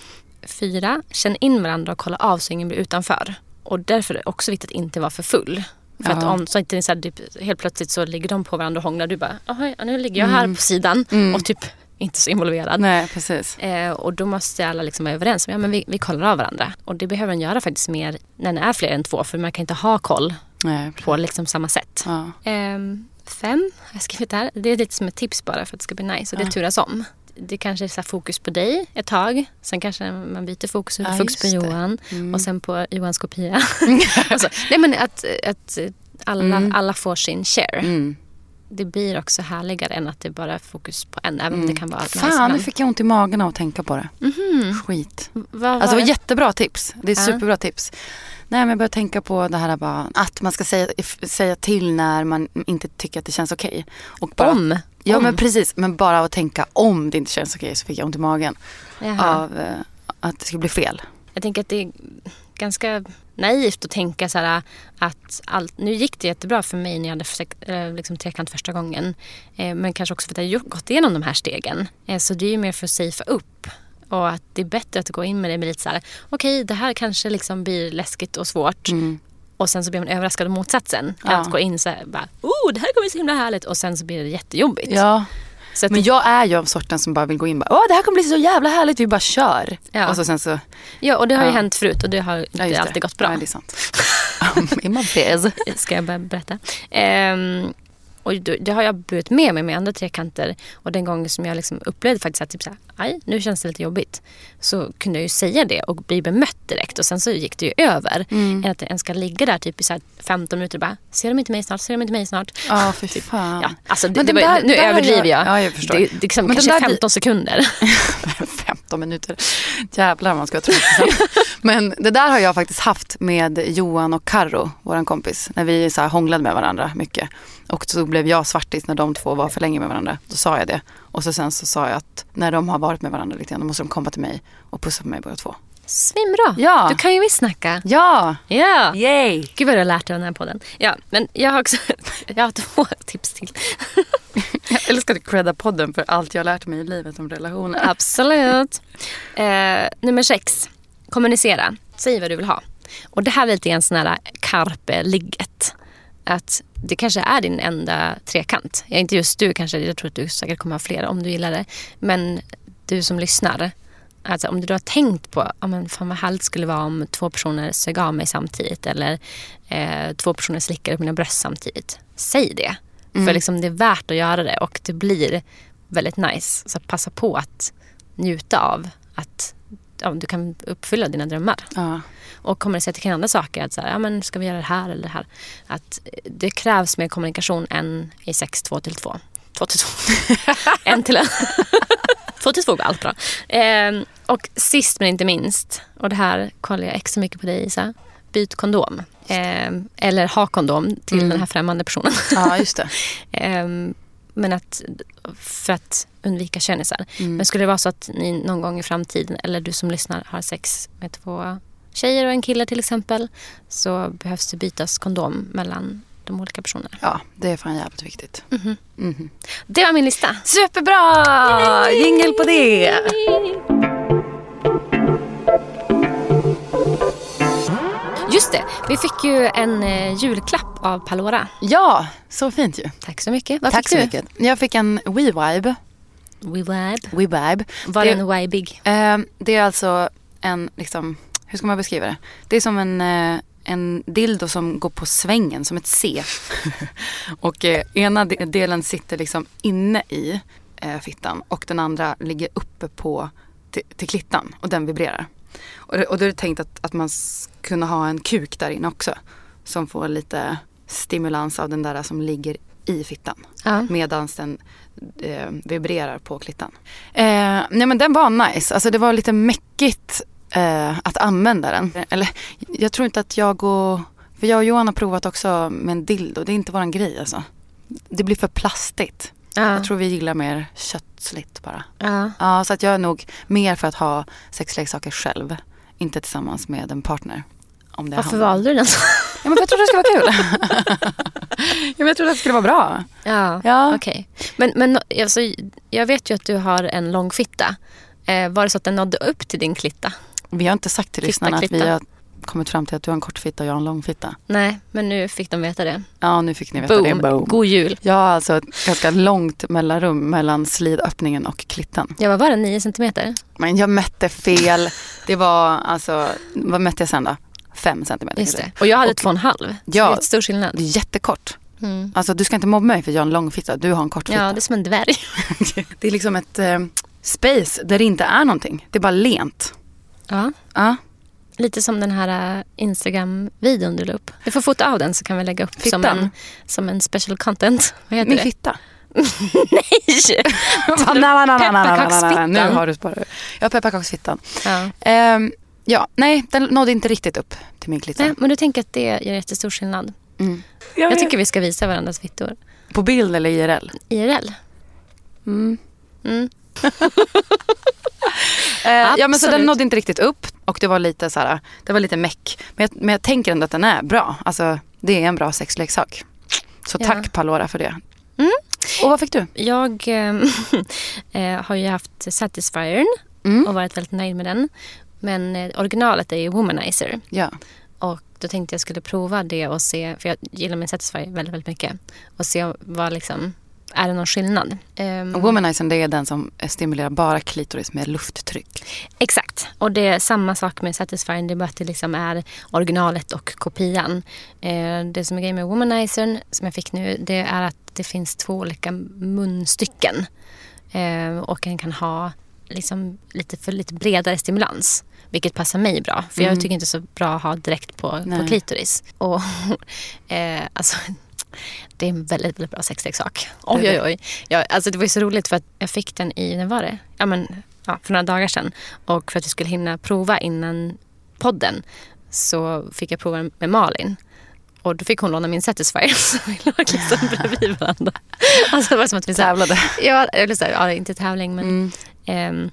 S4: Fyra, känn in varandra och kolla av så ingen blir utanför. Och därför är det också viktigt att inte vara för full. För ja. att om så inte så här, typ, helt plötsligt så ligger de på varandra och hånglar. Du bara, nu ligger jag här mm. på sidan mm. och typ inte så involverad.
S3: Nej, precis.
S4: Eh, och då måste alla liksom vara överens om, ja men vi, vi kollar av varandra. Och det behöver man göra faktiskt mer när det är fler än två. För man kan inte ha koll Nej, på liksom samma sätt.
S3: Ja.
S4: Eh, fem, jag har skrivit här. Det är lite som ett tips bara för att det ska bli nice. Och det ja. turas om. Det kanske är så här fokus på dig ett tag. Sen kanske man byter fokus, ja, fokus på Johan. Mm. Och sen på Johans kopia. alltså, nej men att, att alla, mm. alla får sin share. Mm. Det blir också härligare än att det bara är fokus på en. Även mm. om det kan vara
S3: Fan,
S4: nice, men...
S3: nu fick jag ont i magen av att tänka på det.
S4: Mm-hmm.
S3: Skit.
S4: Var
S3: alltså det var
S4: det?
S3: jättebra tips. Det är
S4: ja.
S3: superbra tips. Nej, men jag börjar tänka på det här bara, att man ska säga, säga till när man inte tycker att det känns okej. Och bara,
S4: om?
S3: Ja,
S4: om.
S3: men precis. Men bara att tänka om det inte känns okej, så fick jag ont i magen.
S4: Jaha.
S3: Av eh, att det skulle bli fel.
S4: Jag tänker att det är ganska naivt att tänka så här att allt, nu gick det jättebra för mig när jag hade liksom trekant första gången. Eh, men kanske också för att jag har gått igenom de här stegen. Eh, så det är ju mer för att safea upp Och att det är bättre att gå in med det med lite så här, okej, okay, det här kanske liksom blir läskigt och svårt. Mm. Och sen så blir man överraskad av motsatsen. Ja. Att gå in så här, bara, oh, det här kommer bli så himla härligt. Och sen så blir det jättejobbigt.
S3: Ja. Så men det... jag är ju av sorten som bara vill gå in och bara, åh, det här kommer bli så jävla härligt, vi bara kör. Ja. Och så sen så...
S4: Ja, och det har ju ja. hänt förut och det har inte ja, alltid gått bra.
S3: Ja, det är sant. Imma fez.
S4: Ska jag börja berätta. Um, och det har jag burit med mig med andra trekanter. Och den gången som jag liksom upplevde faktiskt att typ så här, aj, nu känns det lite jobbigt. Så kunde jag ju säga det och bli bemött direkt. Och sen så gick det ju över. Mm. Än att en ska ligga där typ i så här femton minuter och bara, ser de inte mig snart, ser de inte mig snart.
S3: Ja, för fan.
S4: Ja, alltså det, det var, där, nu överdriver jag.
S3: Ja, jag förstår.
S4: Det, det liksom, kanske där, femton sekunder.
S3: femton minuter. Jävlar man ska tro. Men det där har jag faktiskt haft med Johan och Karo, våran kompis. När vi så här hånglade med varandra mycket. Och så blev jag svartis när de två var för länge med varandra. Då sa jag det. Och så sen så sa jag att när de har varit med varandra lite grann, då måste de komma till mig och pussa på mig båda två.
S4: Svinbra.
S3: Ja.
S4: Du kan ju visst snacka.
S3: Ja.
S4: Ja.
S3: Yay.
S4: Gud vad du har lärt dig av den här podden. Ja, men jag har också jag har två tips till.
S3: Jag älskar att credda podden för allt jag har lärt mig i livet om relationer.
S4: Absolut. Eh, nummer sex. Kommunicera. Säg vad du vill ha. Och det här är lite grann sån här carpe-ligget. Att det kanske är din enda trekant. Jag inte just du kanske, jag tror att du säkert kommer ha flera om du gillar det. Men du som lyssnar, alltså om du har tänkt på, ja men fan vad härligt skulle vara om två personer sög av mig samtidigt. Eller eh, två personer slickar upp mina bröst samtidigt. Säg det. Mm. För liksom det är värt att göra det och det blir väldigt nice. Så passa på att njuta av att ja, du kan uppfylla dina drömmar. Ja. Och kommer det säga till andra saker att så här, ja men ska vi göra det här eller det här, att det krävs mer kommunikation än i sex två till två två till två en till en två till två går allt bra. Eh, och sist men inte minst, och det här kollar jag extra mycket på dig Isa, byt kondom eh, eller ha kondom till mm. den här främmande personen.
S3: Ja just det.
S4: eh, men att för att undvika könisar. Mm. Men skulle det vara så att ni någon gång i framtiden eller du som lyssnar har sex med två tjejer och en kille till exempel, så behövs det bytas kondom mellan de olika personerna.
S3: Ja, det är fan jävligt viktigt.
S4: Mm-hmm.
S3: Mm-hmm.
S4: Det var min lista.
S3: Superbra! Jingel på det!
S4: Just det, vi fick ju en eh, julklapp av Palora.
S3: Ja, så fint ju.
S4: Tack så mycket. Vad
S3: Tack
S4: fick
S3: så
S4: du?
S3: mycket. Jag fick en WeVibe.
S4: WeVibe?
S3: WeVibe.
S4: Var den vibig?
S3: Eh, det är alltså en, liksom, hur ska man beskriva det? Det är som en, eh, en dildo som går på svängen, som ett C. Och eh, ena delen sitter liksom inne i eh, fittan och den andra ligger uppe på till, till klittan och den vibrerar. Och, och då är det tänkt att, att man ska kunna ha en kuk där inne också som får lite stimulans av den där som ligger i fittan. Ja. Medan den eh, vibrerar på klittan. Eh, nej men den var nice. Alltså det var lite mäckigt eh, att använda den. Eller jag tror inte att jag och... För jag och Johan har provat också med en dildo. Det är inte våran grej alltså. Det blir för plastigt. Ja. Jag tror vi gillar mer köttsligt bara. Ja. Ja, så att jag är nog mer för att ha sexleksaker själv. Inte tillsammans med en partner. Om det
S4: Varför valde du den så?
S3: Ja, men jag trodde det skulle vara kul. Ja, men jag trodde det skulle vara bra.
S4: Ja, ja. Okej. Okay. Men, men alltså, jag vet ju att du har en lång fitta. Eh, var det så att den nådde upp till din klitta?
S3: Vi har inte sagt till lyssnarna att vi har kommit fram till att du har en kort fitta och jag har en lång fitta.
S4: Nej, men nu fick de veta det.
S3: Ja, nu fick ni veta
S4: Boom.
S3: det. Boom.
S4: God jul.
S3: Jag har alltså ett ganska långt mellanrum mellan slidöppningen och klittan.
S4: Ja, vad var det? Nio centimeter?
S3: Men jag mätte fel. Det var alltså, vad mätte jag sen då? Fem centimeter.
S4: Just det. Och jag hade och, två och en halv.
S3: Ja,
S4: det är ett stor skillnad.
S3: Det är jättekort. Mm. Alltså du ska inte mobba mig för jag har en lång fitta. Du har en kort fitta.
S4: Ja, det är som en dvärg.
S3: Det är liksom ett eh, space där det inte är någonting. Det är bara lent.
S4: Ja.
S3: Ja.
S4: Lite som den här Instagram-videon du la upp. Du får fota av den så kan vi lägga upp som en, som en special content. Vad heter
S3: Min
S4: det?
S3: fitta?
S4: Nej!
S3: Pepparkaksfittan. Nu har du sparat. Ja, pepparkaksfittan. Ja. Um, ja, nej, den nådde inte riktigt upp till min klitta.
S4: Nej, men du tänker att det gör jättestor skillnad. Mm. Jag, jag tycker vi ska visa varandras fittor.
S3: På bild eller I R L?
S4: I R L.
S3: Mm. Mm. eh, ja men så den nådde inte riktigt upp och det var lite så här, det var lite meck. Men jag, men jag tänker ändå att den är bra. Alltså det är en bra sexleksak. Så tack ja. Palora för det.
S4: Mm.
S3: Och vad fick du?
S4: Jag äh, har ju haft Satisfyern
S3: mm.
S4: och varit väldigt nöjd med den. Men eh, originalet är ju Womanizer.
S3: Ja.
S4: Och då tänkte jag skulle prova det och se, för jag gillar min Satisfyer väldigt, väldigt mycket. Och se vad liksom, är det någon skillnad? Um,
S3: Womanizer, det är den som stimulerar bara klitoris med lufttryck.
S4: Exakt. Och det är samma sak med Satisfyer, det är bara att det liksom är originalet och kopian. Uh, det som är grejen med Womanizer som jag fick nu, det är att det finns två olika munstycken. Uh, och en kan ha liksom lite, för lite bredare stimulans. Vilket passar mig bra. För
S3: mm.
S4: jag tycker inte så bra att ha direkt på, på klitoris. Och eh, alltså, det är en väldigt, väldigt bra sexleksak. Oj, oj, oj. Ja, alltså, det var ju så roligt för att jag fick den i, när var det? Ja, men, ja, för några dagar sedan. Och för att jag skulle hinna prova innan podden så fick jag prova med Malin. Och då fick hon låna min Satisfyer. Så vi låg liksom bredvid varandra. Alltså det var som att vi
S3: tävlade.
S4: Ja, eller så, ja, inte tävling men... Mm. Ehm,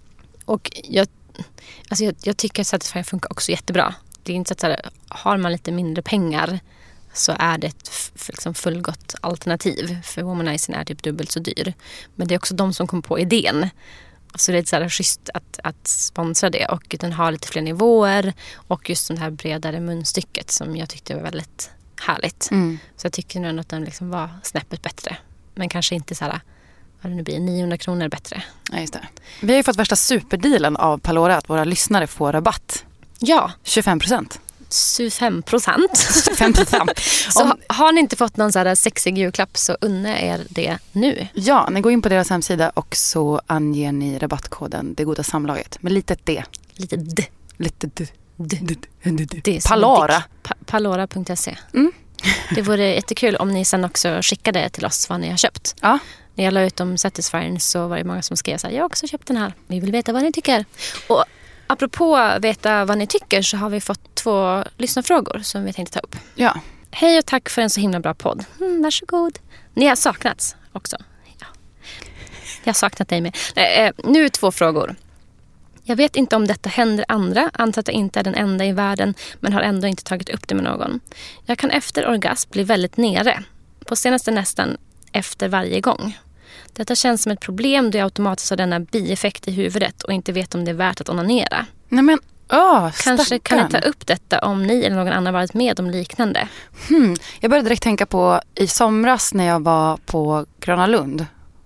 S4: och jag, alltså jag, jag tycker att Satisfyer funkar också jättebra. Det är inte så att så här, har man lite mindre pengar så är det ett f- liksom fullgott alternativ. För Womanizer är typ dubbelt så dyr. Men det är också de som kom på idén. Så det är så här schysst att, att sponsra det. Och den har lite fler nivåer. Och just det här bredare munstycket som jag tyckte var väldigt härligt. Mm. Så jag tycker nog att den liksom var snäppet bättre. Men kanske inte så här, vad det nu blir, niohundra kronor bättre.
S3: Ja, just det. Vi har ju fått värsta superdealen av Palora att våra lyssnare får rabatt.
S4: Ja.
S3: tjugofem procent.
S4: tjugofem procent.
S3: tjugofem procent.
S4: Så Om... har ni inte fått någon så här sexig julklapp så unna er det nu.
S3: Ja, ni går in på deras hemsida och så anger ni rabattkoden Det Goda Samlaget. Med litet D.
S4: Lite D.
S3: Lite D.
S4: D.
S3: D. D. D.
S4: D.
S3: Palora.
S4: Pa- palora punkt se.
S3: Mm.
S4: Det vore jättekul om ni sen också skickade till oss vad ni har köpt.
S3: Ja.
S4: När jag la ut om Satisfyer så var det många som skrev så här: jag har också köpt den här. Vi vill veta vad ni tycker. Och apropå veta vad ni tycker så har vi fått två lyssnarfrågor som vi tänkte ta upp.
S3: Ja.
S4: Hej och tack för en så himla bra podd. Mm, varsågod. Ni har saknats också. Ja. Jag har saknat dig med. Eh, nu två frågor. Jag vet inte om detta händer andra. Antar att jag inte är den enda i världen men har ändå inte tagit upp det med någon. Jag kan efter orgasm bli väldigt nere. På senaste nästan efter varje gång. Detta känns som ett problem då jag automatiskt har denna bieffekt i huvudet och inte vet om det är värt att onanera.
S3: Nej men, åh,
S4: kanske
S3: stackarn.
S4: kan ni ta upp detta om ni eller någon annan varit med om liknande.
S3: Hmm. Jag började direkt tänka på i somras när jag var på Gröna Lund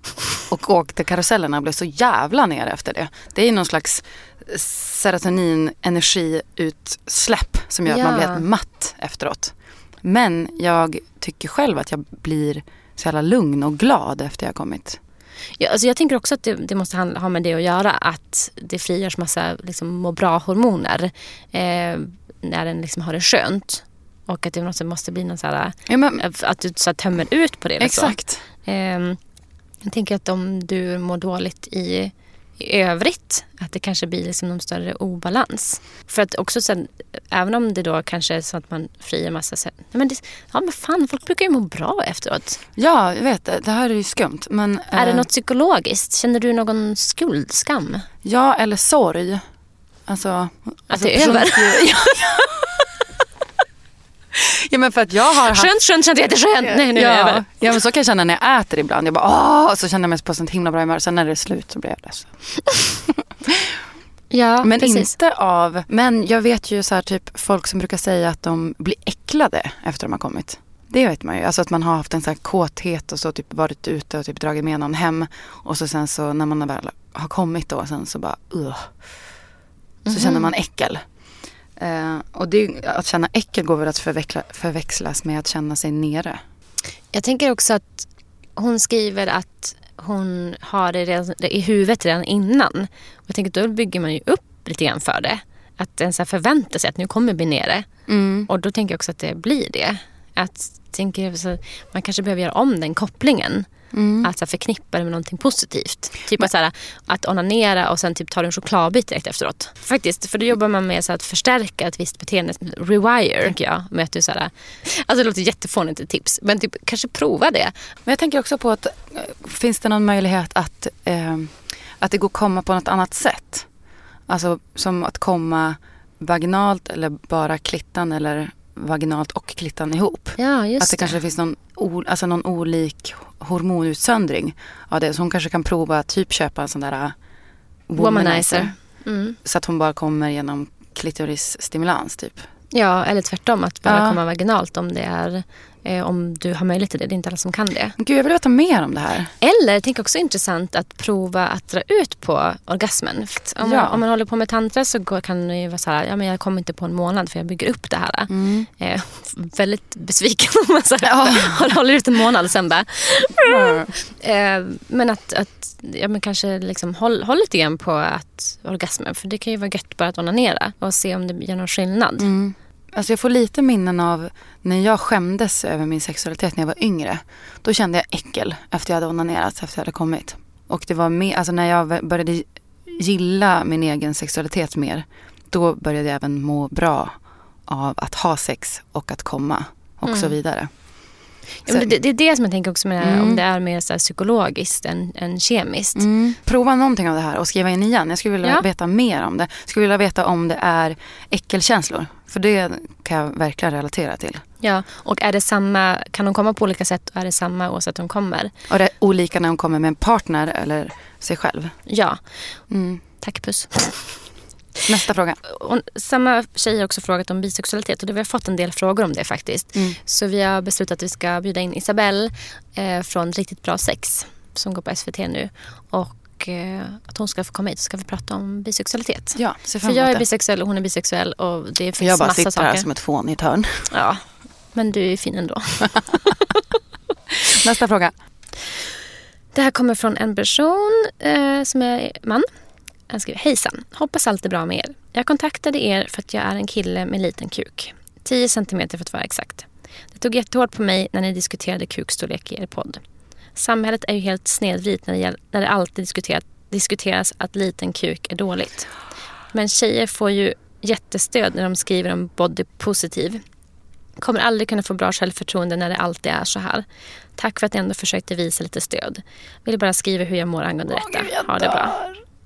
S3: och åkte karusellerna och blev så jävla ner efter det. Det är någon slags serotonin-energiutsläpp som gör
S4: ja.
S3: att man blir helt matt efteråt. Men jag tycker själv att jag blir så jävla lugn och glad efter jag kommit.
S4: Ja, alltså jag tänker också att det, det måste ha med det att göra att det frigörs massa liksom, må bra hormoner eh, när den liksom har det skönt. Och att det måste, måste bli någon så här, ja, men, att du så här, tömmer ut på det.
S3: Exakt.
S4: Eh, jag tänker att om du mår dåligt i, i övrigt, att det kanske blir liksom någon större obalans. För att också sen, även om det då kanske är så att man friar massa sen, men det, ja men fan, folk brukar ju må bra efteråt.
S3: Ja, jag vet det. Det här är ju skumt. Men,
S4: är
S3: eh,
S4: det något psykologiskt? Känner du någon skuldskam?
S3: Ja, eller sorg. Alltså,
S4: att
S3: alltså,
S4: det är över?
S3: Ja, men för att jag har haft...
S4: Skönt, skönt, skönt, jätteskönt. Nej, nu
S3: ja.
S4: är det över.
S3: Ja, men så kan jag känna när jag äter ibland. Jag bara, åh, så känner jag mig på sånt himla bra humör. Sen när det är slut så blir jag ledsen.
S4: Ja,
S3: men
S4: precis.
S3: inte av... Men jag vet ju så här typ folk som brukar säga att de blir äcklade efter de har kommit. Det vet man ju. Alltså att man har haft en sån här kåthet och så typ varit ute och typ dragit med någon hem. Och så sen så när man väl har kommit då sen så bara, uh, så mm-hmm. känner man äckel. Uh, och det, att känna äckel går väl att förväxla, förväxlas med att känna sig nere.
S4: Jag tänker också att hon skriver att hon har det redan, det i huvudet redan innan. Och jag tänker att då bygger man ju upp lite grann för det. Att den så här förväntar sig att nu kommer bli nere. Mm. Och då tänker jag också att det blir det. Att tänker så, man kanske behöver göra om den kopplingen. Mm. Att så här, förknippa det med någonting positivt. Typ men, att, så här, att onanera och sen typ ta en chokladbit direkt efteråt. Faktiskt, för då jobbar man med så här, att förstärka ett visst beteende. Rewire, tänker jag. Med att du, så här, alltså det låter jättefånigt ett tips. Men typ, kanske prova det.
S3: Men jag tänker också på att finns det någon möjlighet att, eh, att det går att komma på något annat sätt? Alltså som att komma vaginalt eller bara klittan eller vaginalt och klittan ihop.
S4: Ja, just
S3: att det, det kanske finns någon, o, alltså någon olik hormonutsöndring av det. Så hon kanske kan prova att typ köpa en sån där womanizer.
S4: Mm.
S3: Så att hon bara kommer genom klitorisstimulans typ.
S4: Ja, eller tvärtom, att bara
S3: Ja.
S4: komma vaginalt om det är eh, om du har möjlighet till det. Det är inte alla som kan det.
S3: Gud, jag vill veta mer om det här.
S4: Eller, jag tänker också intressant att prova att dra ut på orgasmen. För om,
S3: Ja.
S4: man, om man håller på med tantra så går, kan det ju vara så här, ja men jag kommer inte på en månad för jag bygger upp det här.
S3: Mm.
S4: Eh, väldigt besviken om man så här, ja. håller ut en månad och sen bara...
S3: Mm.
S4: Eh, men att, att ja, men kanske liksom håll, håll lite grann på att orgasmen, för det kan ju vara gött bara att onanera och se om det gör någon skillnad.
S3: Mm. Alltså jag får lite minnen av när jag skämdes över min sexualitet när jag var yngre. Då kände jag äckel efter jag hade onanerat, efter jag hade kommit. Och det var med, alltså när jag började gilla min egen sexualitet mer, då började jag även må bra av att ha sex och att komma och
S4: Mm.
S3: så vidare.
S4: Ja, men det, det är det som jag tänker också med det här,
S3: Mm.
S4: om det är mer så här psykologiskt än, än kemiskt.
S3: Mm. Prova någonting av det här och skriva in igen. Jag skulle vilja
S4: Ja.
S3: veta mer om det. Jag skulle vilja veta om det är äckelkänslor. För det kan jag verkligen relatera till.
S4: Ja, och är det samma, kan de komma på olika sätt och är det samma oavsett de kommer?
S3: Och det är olika när de kommer med en partner eller sig själv.
S4: Ja,
S3: Mm.
S4: tack puss.
S3: Nästa fråga.
S4: Och samma tjej har också frågat om bisexualitet och det, vi har fått en del frågor om det faktiskt.
S3: Mm.
S4: Så vi har beslutat att vi ska bjuda in Isabelle eh, från Riktigt bra sex som går på S V T nu. Och eh, att hon ska få komma hit och ska vi prata om bisexualitet.
S3: Ja, se fram
S4: För jag
S3: emot
S4: är
S3: det.
S4: bisexuell och hon är bisexuell och det finns
S3: För jag bara
S4: massa
S3: sitter
S4: saker.
S3: här som ett fån i ett hörn.
S4: Ja, men du är fin ändå.
S3: Nästa fråga.
S4: Det här kommer från en person eh, som är man. Han skriver, hejsan, hoppas allt är bra med er. Jag kontaktade er för att jag är en kille med liten kuk. tio centimeter för att vara exakt. Det tog jättehårt på mig när ni diskuterade kukstorlek i er podd. Samhället är ju helt snedvridet när det, gäll- när det alltid diskuterat, diskuteras att liten kuk är dåligt. Men tjejer får ju jättestöd när de skriver om body positive. Kommer aldrig kunna få bra självförtroende när det alltid är så här. Tack för att ni ändå försökte visa lite stöd. Vill bara skriva hur jag mår angående detta. Ha det bra.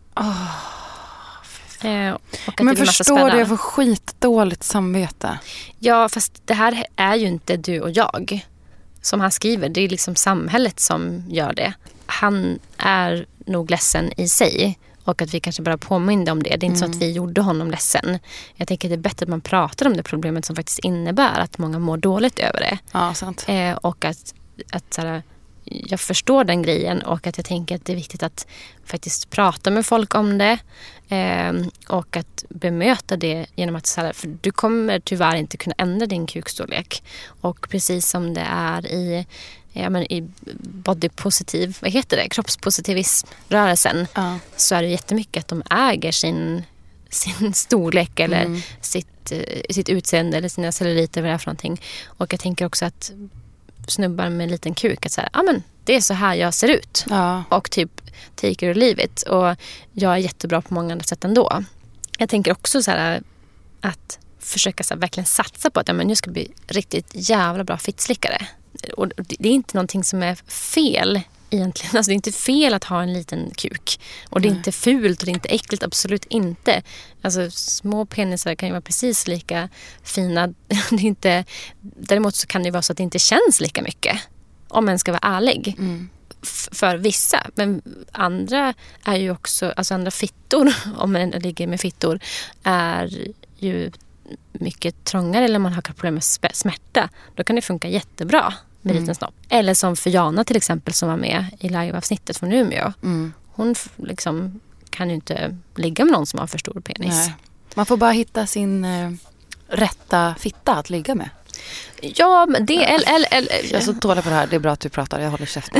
S4: Eh, och att
S3: Men
S4: det blir massa
S3: förstår
S4: spännar.
S3: du, jag får skitdåligt samvete.
S4: Ja, fast det här är ju inte du och jag som han skriver. Det är liksom samhället som gör det. Han är nog ledsen i sig. Och att vi kanske bara påminner om det. Det är inte
S3: Mm.
S4: så att vi gjorde honom ledsen. Jag tänker att det är bättre att man pratar om det problemet som faktiskt innebär att många mår dåligt över det.
S3: Ja, sant.
S4: Eh, och att, att så här, jag förstår den grejen och att jag tänker att det är viktigt att faktiskt prata med folk om det eh, och att bemöta det genom att så här, för du kommer tyvärr inte kunna ändra din kukstorlek. Och precis som det är i, ja, men i body positiv, vad heter det, kroppspositivismrörelsen,
S3: Ja.
S4: så är det jättemycket att de äger sin, sin storlek eller
S3: Mm.
S4: sitt, eh, sitt utseende eller sina celluliter, vad det är för någonting. Och jag tänker också att snubbar med en liten kuk, att säga, ja men det är så här jag ser ut.
S3: Ja.
S4: Och typ take it or leave it. Och jag är jättebra på många andra sätt ändå. Jag tänker också så här att försöka så här, verkligen satsa på att ja, men jag ska bli riktigt jävla bra fittslickare. Och det är inte någonting som är fel egentligen. Alltså det är inte fel att ha en liten kuk. Och det är
S3: Nej.
S4: inte fult och det är inte äckligt, absolut inte. Alltså små penisar kan ju vara precis lika fina. Det är inte, däremot så kan det vara så att det inte känns lika mycket. Om man ska vara ärlig.
S3: Mm.
S4: F- för vissa. Men andra är ju också, alltså andra fittor, om man ligger med fittor, är ju mycket trångare eller man har problem med sp- smärta. Då kan det funka jättebra med
S3: Mm.
S4: liten snopp. Eller som för Jana till exempel som var med i liveavsnittet från Umeå.
S3: Mm.
S4: Hon f- liksom kan ju inte ligga med någon som har för stor penis.
S3: Nej. Man får bara hitta sin eh, rätta fitta att ligga med.
S4: Ja, men det är... Eller, eller,
S3: Jag är så dålig på det här. Det är bra att du pratar. Jag håller käften.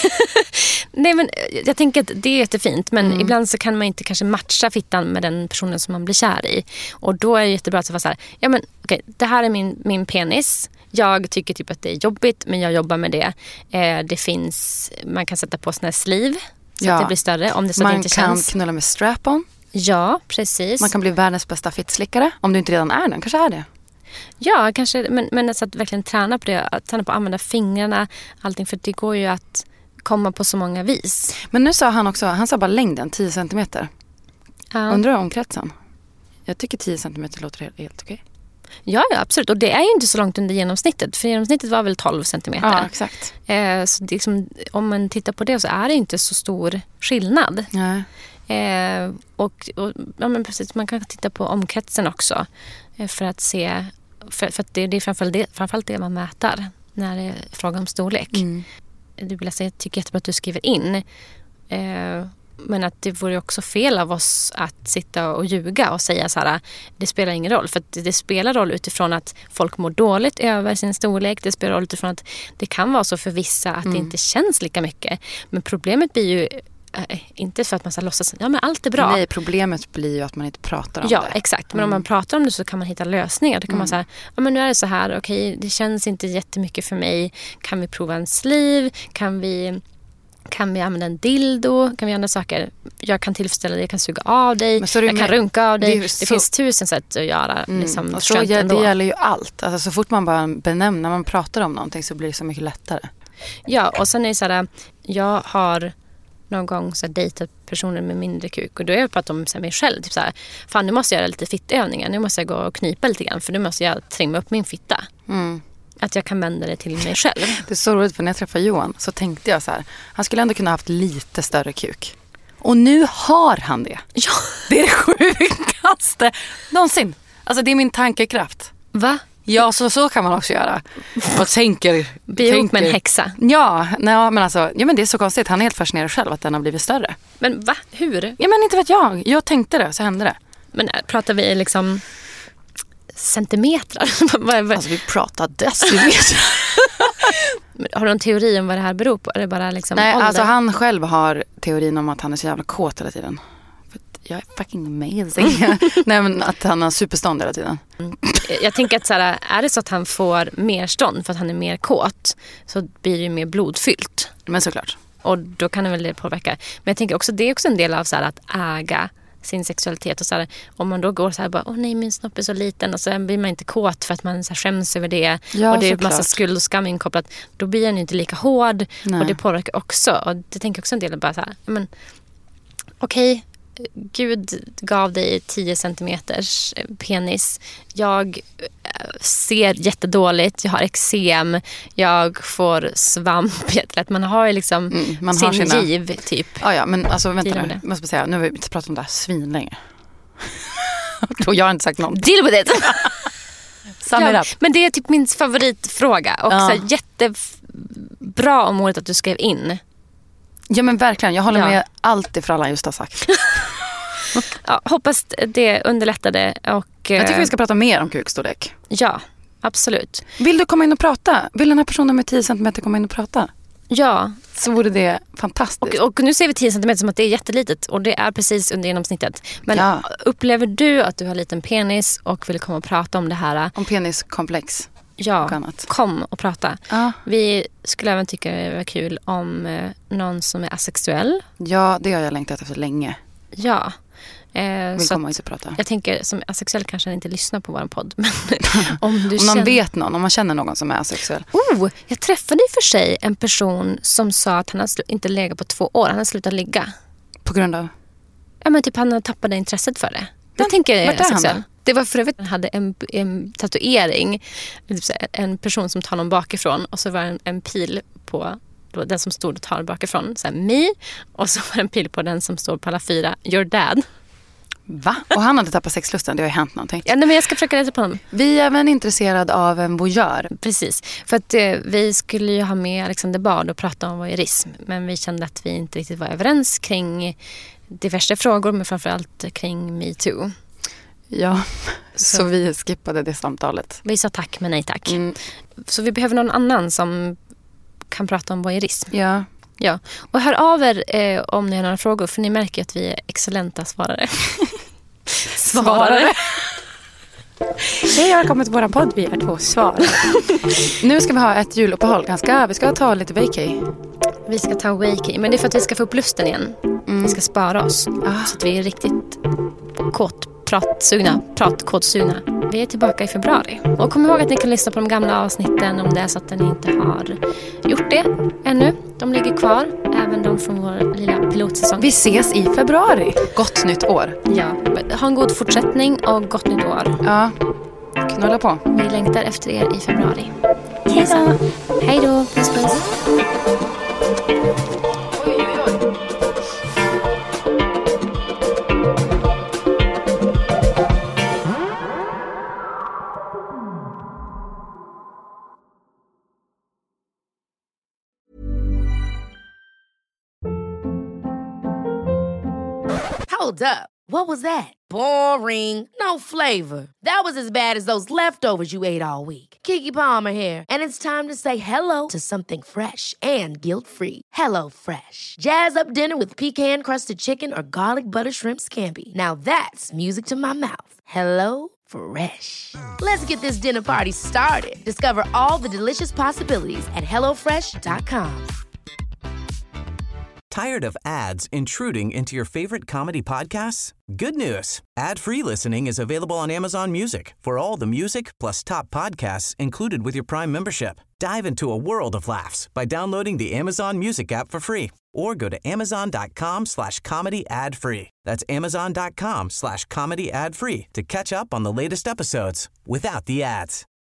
S4: Nej, men jag tänker att det är jättefint. Men
S3: Mm.
S4: ibland så kan man inte kanske matcha fittan med den personen som man blir kär i. Och då är det jättebra att vara så här, ja men okej, det här är min, min penis. Jag tycker typ att det är jobbigt, men jag jobbar med det. Eh, det finns, man kan sätta på sån här sleeve så
S3: Ja.
S4: att det blir större. Om det så att det
S3: Man
S4: inte
S3: kan
S4: känns.
S3: knulla med strap-on.
S4: Ja, precis.
S3: Man kan bli världens bästa fittslickare. Om du inte redan är den, kanske är det.
S4: Ja, kanske, men, men alltså att verkligen träna på det. Att träna på att använda fingrarna, allting. För det går ju att komma på så många vis.
S3: Men nu sa han också, han sa bara längden, tio centimeter.
S4: Ja.
S3: Undrar om kretsen. Jag tycker tio centimeter låter helt, helt okej.
S4: Ja, ja, absolut. Och det är ju inte så långt under genomsnittet. För genomsnittet var väl tolv centimeter.
S3: Ja, exakt.
S4: Eh, så det är liksom, om man tittar på det så är det inte så stor skillnad.
S3: Nej.
S4: Eh, och och ja, men precis, man kan titta på omkretsen också eh, för att se, för, för att det, det är framförallt det, framförallt det man mäter när det är fråga om storlek. Mm. Du vill säga, jag tycker jättebra att du skriver in. Eh, men att det vore också fel av oss att sitta och ljuga och säga så här, det spelar ingen roll. För att det spelar roll utifrån att folk mår dåligt över sin storlek. Det spelar roll utifrån att det kan vara så för vissa att mm. det inte känns lika mycket. Men problemet blir ju äh, inte för att man ska låtsas, ja men allt är bra.
S3: Nej, problemet blir ju att man inte pratar om
S4: ja,
S3: det.
S4: Ja, exakt. Men
S3: mm.
S4: om man pratar om det så kan man hitta lösningar. Då kan mm. man säga, ja men nu är det så här, okej, det känns inte jättemycket för mig. Kan vi prova en sleeve? Kan vi... Kan vi använda en dildo? Kan vi andra saker? Jag kan tillfredsställa dig, jag kan suga av dig, jag med, kan runka av dig. Det, det finns tusen sätt att göra.
S3: Mm,
S4: liksom,
S3: och så, ja, det gäller ju allt. Alltså, så fort man bara benämner, när man pratar om någonting så blir det så mycket lättare.
S4: Ja, och sen är det så här, jag har någon gång så här, dejtat personer med mindre kuk. Och då har jag pratat om så här, mig själv. Typ så här, fan nu måste jag göra lite fittövningar. Nu måste jag gå och knipa lite grann. För nu måste jag trimma upp min fitta. Mm. Att jag kan vända det till mig själv.
S3: Det är så roligt, för när jag träffade Johan så tänkte jag så här, han skulle ändå kunna ha haft lite större kuk. Och nu har han det.
S4: Ja.
S3: Det är det sjukaste någonsin. Alltså det är min tankekraft.
S4: Va?
S3: Ja, så, så kan man också göra. Och tänker...
S4: Bli ihop med en häxa.
S3: Ja, nej, men alltså, ja, men det är så konstigt. Han är helt fascinerad själv att den har blivit större.
S4: Men va? Hur?
S3: Ja, men inte vet jag. Jag tänkte det, så hände det.
S4: Men pratar vi liksom... centimeter.
S3: Alltså vi pratar decimeter.
S4: Har du en teori om vad det här beror på? Är det bara liksom
S3: Nej,
S4: ålder?
S3: Alltså han själv har teorin om att han är så jävla kåt hela tiden. För jag är fucking amazing. Nej, men att han har superstånd hela tiden.
S4: Mm. Jag tänker att så här, är det så att han får mer stånd för att han är mer kåt, så blir det ju mer blodfyllt.
S3: Men såklart.
S4: Och då kan det väl det påverka. Men jag tänker också, det är också en del av så här, att äga sin sexualitet. Och så här, om man då går så här bara, åh nej, min snopp är så liten, och så blir man inte kåt för att man så här skäms över det.
S3: Ja,
S4: och det är en
S3: såklart.
S4: massa skuld och skam inkopplat. Då blir den inte lika hård.
S3: Nej.
S4: Och det påverkar också. Och det tänker också en del bara så här, men okej, Gud gav dig tio centimeters penis. Jag ser jättedåligt. Jag har eksem. Jag får svamp. Att man har liksom
S3: mm, man
S4: sin
S3: har sina...
S4: giv typ.
S3: Ja, ja, men alltså vänta nu. Jag måste säga, nu har vi inte pratat om det här svin länge. Och jag har inte sagt något.
S4: Deal with it.
S3: Ja,
S4: men det är typ min favoritfråga. Och ja. så här, jättebra om året att du skrev in.
S3: Ja, men verkligen. Jag håller ja. med allt ifrån alla just har sagt.
S4: Ja, hoppas det underlättade. Och,
S3: jag tycker vi ska prata mer om kukstorlek.
S4: Ja, absolut.
S3: Vill du komma in och prata? Vill den här personen med tio centimeter komma in och prata?
S4: Ja.
S3: Så vore det fantastiskt.
S4: Och, och nu ser vi tio centimeter som att det är jättelitet. Och det är precis under genomsnittet. Men
S3: ja.
S4: upplever du att du har liten penis och vill komma och prata om det här?
S3: Om peniskomplex?
S4: Ja, kom och prata.
S3: Ja.
S4: Vi skulle även tycka det var kul om eh, någon som är asexuell.
S3: Ja, det har jag längtat efter länge.
S4: Ja. Eh,
S3: vill
S4: så
S3: komma inte prata.
S4: Jag tänker, som asexuell kanske inte lyssnar på vår podd. Men om du
S3: om
S4: känner...
S3: man vet någon, om man känner någon som är asexuell.
S4: Oh, jag träffade i för sig en person som sa att han har inte legat på två år. Han har slutat ligga.
S3: På grund av?
S4: Ja, men typ han har tappat intresset för det. Det men, tänker jag är asexuell. Det var för övrigt, han hade en, en tatuering, en person som tar någon bakifrån, och så var det en, en pil på då, den som stod och tar bakifrån, så här, me, och så var det en pil på den som står på alla fyra, your dad.
S3: Va? Och han hade tappat sexlusten, det har ju hänt någonting.
S4: Ja, nej, men jag ska försöka läsa på honom.
S3: Vi är även intresserade av en voyeur.
S4: Precis, för att eh, vi skulle ju ha med Alexander Bard och prata om voyeurism, men vi kände att vi inte riktigt var överens kring diverse frågor, men framförallt kring MeToo.
S3: Ja, så. så vi skippade det samtalet.
S4: Vi sa tack men nej tack.
S3: Mm.
S4: Så vi behöver någon annan som kan prata om voyeurism.
S3: Ja.
S4: Ja. Och hör av er eh, om ni har några frågor, för ni märker att vi är excellenta svarare.
S3: Svarare. Hej, jag har kommit till våran podd. Vi är två svar. Nu ska vi ha ett juluppehåll. Ganska, vi ska ta lite vacay.
S4: Vi ska ta vacay, men det är för att vi ska få upp lusten igen. Mm. Vi ska spara oss. Ah. Så att vi är riktigt kåt. Pratsugna, pratkåtsugna. Vi är tillbaka i februari. Och kom ihåg att ni kan lyssna på de gamla avsnitten om det är så att ni inte har gjort det ännu. De ligger kvar, även de från vår lilla pilotsäsong.
S3: Vi ses i februari. Gott nytt år.
S4: Ja, ha en god fortsättning och gott nytt år.
S3: Ja, knulla på.
S4: Vi längtar efter er i februari. Hej då. Hej då, puss puss.
S1: Hold up. What was that? Boring. No flavor. That was as bad as those leftovers you ate all week. Keke Palmer here, and it's time to say hello to something fresh and guilt-free. Hello Fresh. Jazz up dinner with pecan-crusted chicken or garlic butter shrimp scampi. Now that's music to my mouth. Hello Fresh. Let's get this dinner party started. Discover all the delicious possibilities at hello fresh dot com.
S2: Tired of ads intruding into your favorite comedy podcasts? Good news. Ad-free listening is available on Amazon Music for all the music plus top podcasts included with your Prime membership. Dive into a world of laughs by downloading the Amazon Music app for free or go to amazon.com slash comedy ad free. That's amazon.com slash comedy ad free to catch up on the latest episodes without the ads.